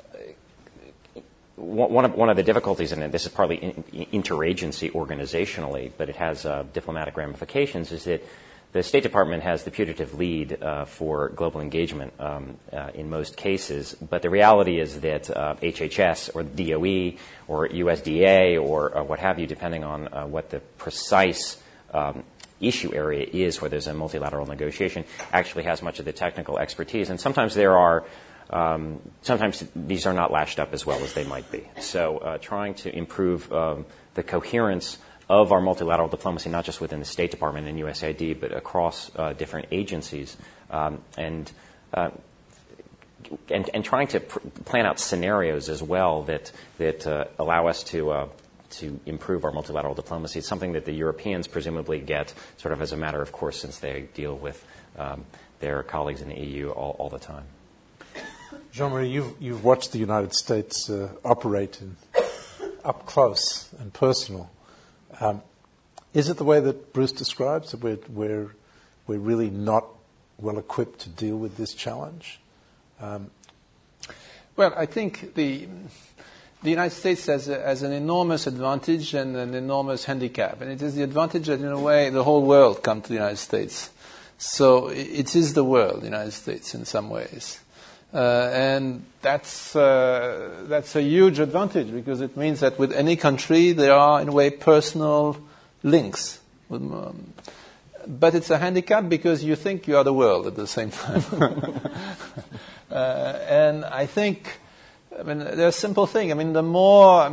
one of the difficulties in it, this is partly interagency organizationally, but it has diplomatic ramifications, is that the State Department has the putative lead for global engagement in most cases, but the reality is that HHS or DOE or USDA or what have you, depending on what the precise issue area is where there's a multilateral negotiation, actually has much of the technical expertise. And sometimes sometimes these are not lashed up as well as they might be. So trying to improve the coherence of our multilateral diplomacy, not just within the State Department and USAID, but across different agencies, and trying to plan out scenarios as well that allow us to improve our multilateral diplomacy. It's something that the Europeans presumably get sort of as a matter of course, since they deal with their colleagues in the EU all the time. Jean-Marie, you've watched the United States operate up close and personal. Is it the way that Bruce describes, that we're really not well equipped to deal with this challenge? Well, I think the United States has an enormous advantage and an enormous handicap, and it is the advantage that, in a way, the whole world comes to the United States. So it is the world, the United States, in some ways. And that's a huge advantage, because it means that with any country there are, in a way, personal links. But it's a handicap because you think you are the world at the same time. And I think, there's a simple thing. The more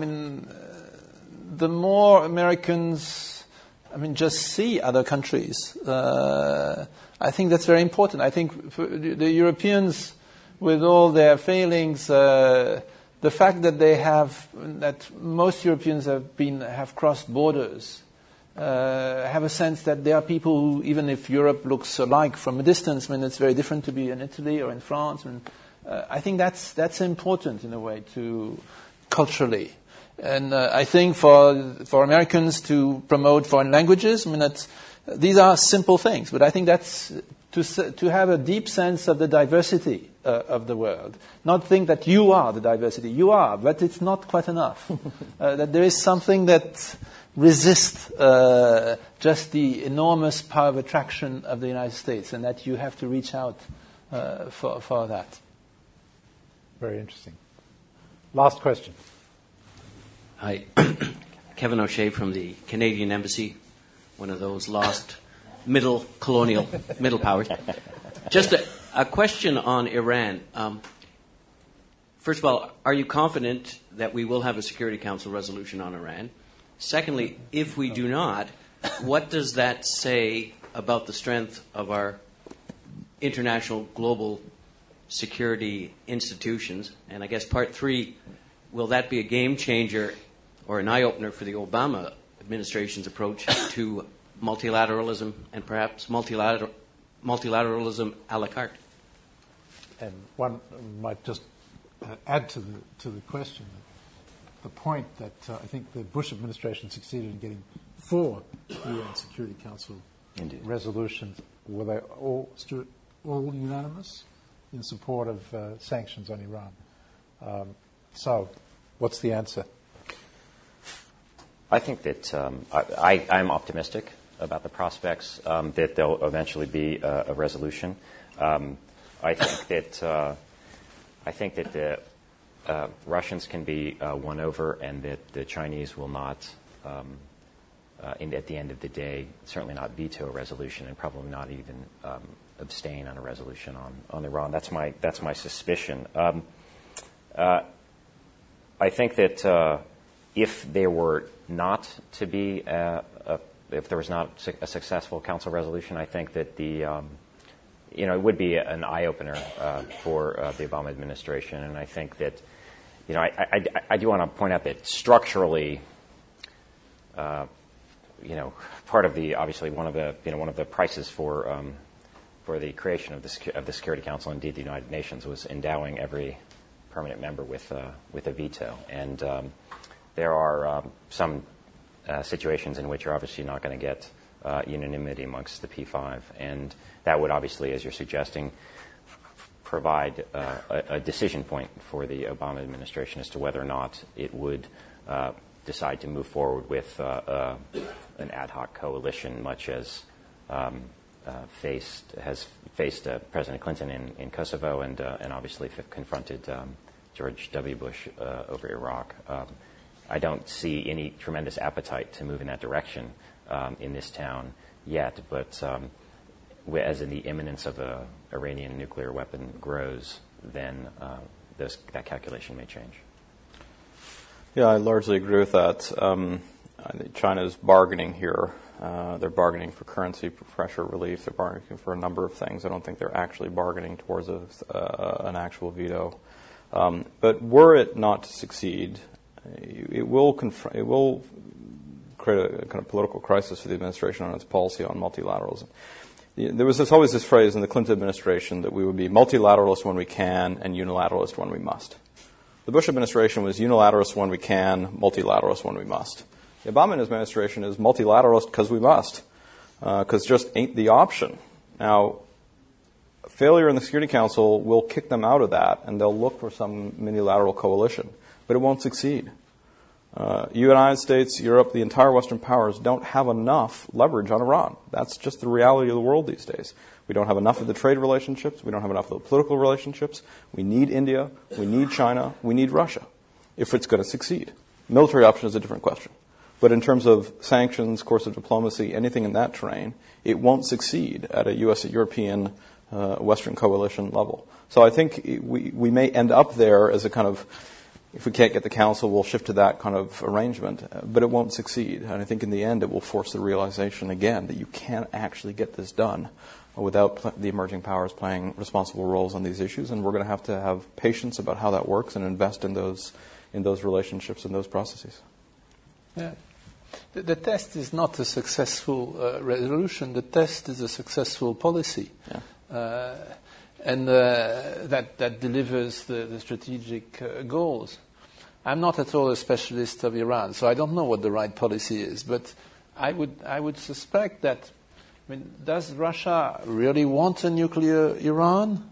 Americans, just see other countries. I think that's very important. I think for the Europeans, with all their failings, the fact that most Europeans have crossed borders, have a sense that there are people who, even if Europe looks alike from a distance, it's very different to be in Italy or in France. I think that's important in a way culturally. And I think for Americans to promote foreign languages, these are simple things, but I think that's to have a deep sense of the diversity of the world. Not think that you are the diversity. You are, but it's not quite enough. That there is something that resists just the enormous power of attraction of the United States, and that you have to reach out for that. Very interesting. Last question. Hi. Kevin O'Shea from the Canadian Embassy, one of those lost middle powers. Just a question on Iran. First of all, are you confident that we will have a Security Council resolution on Iran? Secondly, if we do not, what does that say about the strength of our international global security institutions? And I guess part three, will that be a game changer or an eye-opener for the Obama administration's approach to multilateralism and perhaps multilateralism a la carte? And one might just add to the question the point that I think the Bush administration succeeded in getting 4 UN Security Council resolutions Were they all, Stuart, all unanimous in support of sanctions on Iran? So, what's the answer? I think that I'm optimistic about the prospects that there'll eventually be a resolution. I think that the Russians can be won over, and that the Chinese will not, at the end of the day, certainly not veto a resolution, and probably not even abstain on a resolution on Iran. That's my suspicion. I think that if there were not to be if there was not a successful council resolution, I think that it would be an eye-opener for the Obama administration. And I think that, I do want to point out that structurally, part of the, obviously one of the prices for the creation of the Security Council, indeed the United Nations, was endowing every permanent member with a veto. And there are some situations in which you're obviously not going to get unanimity amongst the P5, and that would obviously, as you're suggesting, provide a decision point for the Obama administration as to whether or not it would decide to move forward with an ad hoc coalition, much as has faced President Clinton in Kosovo, and obviously confronted George W. Bush over Iraq. I don't see any tremendous appetite to move in that direction in this town yet, but as in the imminence of an Iranian nuclear weapon grows, then that calculation may change. Yeah, I largely agree with that. I think China's bargaining here. They're bargaining for currency pressure relief. They're bargaining for a number of things. I don't think they're actually bargaining towards an actual veto. But were it not to succeed, it will create a kind of political crisis for the administration on its policy on multilateralism. There was always this phrase in the Clinton administration that we would be multilateralist when we can and unilateralist when we must. The Bush administration was unilateralist when we can, multilateralist when we must. The Obama administration is multilateralist because we must, because just ain't the option. Now, failure in the Security Council will kick them out of that, and they'll look for some minilateral coalition, but it won't succeed. United States, Europe, the entire Western powers don't have enough leverage on Iran. That's just the reality of the world these days. We don't have enough of the trade relationships. We don't have enough of the political relationships. We need India. We need China. We need Russia if it's going to succeed. Military option is a different question. But in terms of sanctions, course of diplomacy, anything in that terrain, it won't succeed at a U.S. European Western coalition level. So I think we may end up there as a kind of, if we can't get the council, we'll shift to that kind of arrangement, but it won't succeed. And I think in the end it will force the realization again that you can't actually get this done without the emerging powers playing responsible roles on these issues, and we're going to have patience about how that works and invest in those relationships and those processes. Yeah. The test is not a successful resolution. The test is a successful policy. Yeah. And that delivers the strategic goals. I'm not at all a specialist of Iran, so I don't know what the right policy is. But I would suspect that. I mean, does Russia really want a nuclear Iran?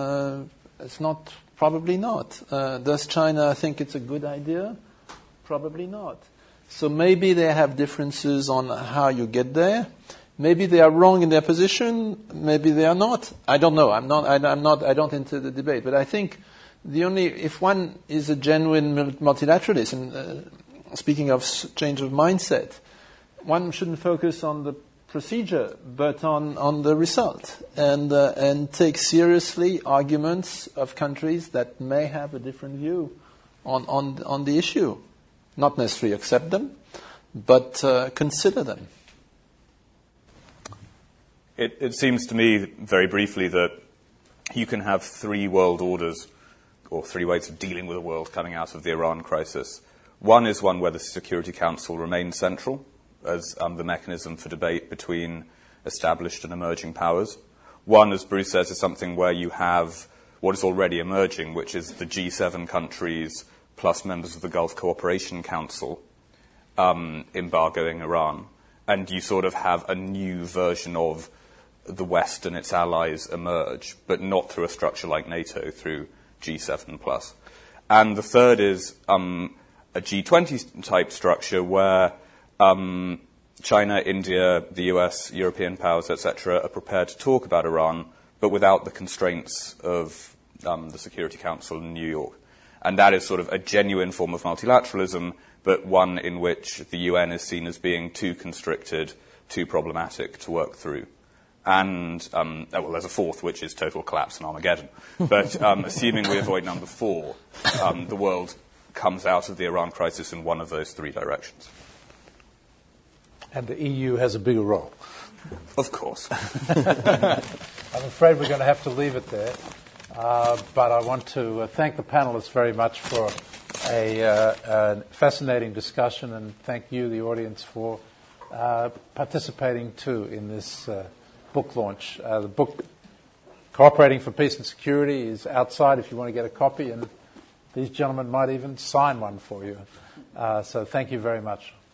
It's not. Probably not. Does China think it's a good idea? Probably not. So maybe they have differences on how you get there. Maybe they are wrong in their position. Maybe they are not. I don't know. I don't enter the debate. But I think if one is a genuine multilateralist, and speaking of change of mindset, one shouldn't focus on the procedure, but on the result, and take seriously arguments of countries that may have a different view on the issue. Not necessarily accept them, but consider them. It seems to me, very briefly, that you can have three world orders or three ways of dealing with the world coming out of the Iran crisis. One is one where the Security Council remains central as the mechanism for debate between established and emerging powers. One, as Bruce says, is something where you have what is already emerging, which is the G7 countries plus members of the Gulf Cooperation Council embargoing Iran. And you sort of have a new version of the West and its allies emerge, but not through a structure like NATO, through G7+. And the third is a G20-type structure where China, India, the US, European powers, etc., are prepared to talk about Iran, but without the constraints of the Security Council in New York. And that is sort of a genuine form of multilateralism, but one in which the UN is seen as being too constricted, too problematic to work through. And, well, there's a fourth, which is total collapse and Armageddon. But assuming we avoid number 4, the world comes out of the Iran crisis in one of those 3 directions. And the EU has a bigger role. Of course. I'm afraid we're going to have to leave it there. But I want to thank the panelists very much for a fascinating discussion, and thank you, the audience, for participating too in this book launch. The book, Cooperating for Peace and Security, is outside if you want to get a copy, and these gentlemen might even sign one for you. So thank you very much.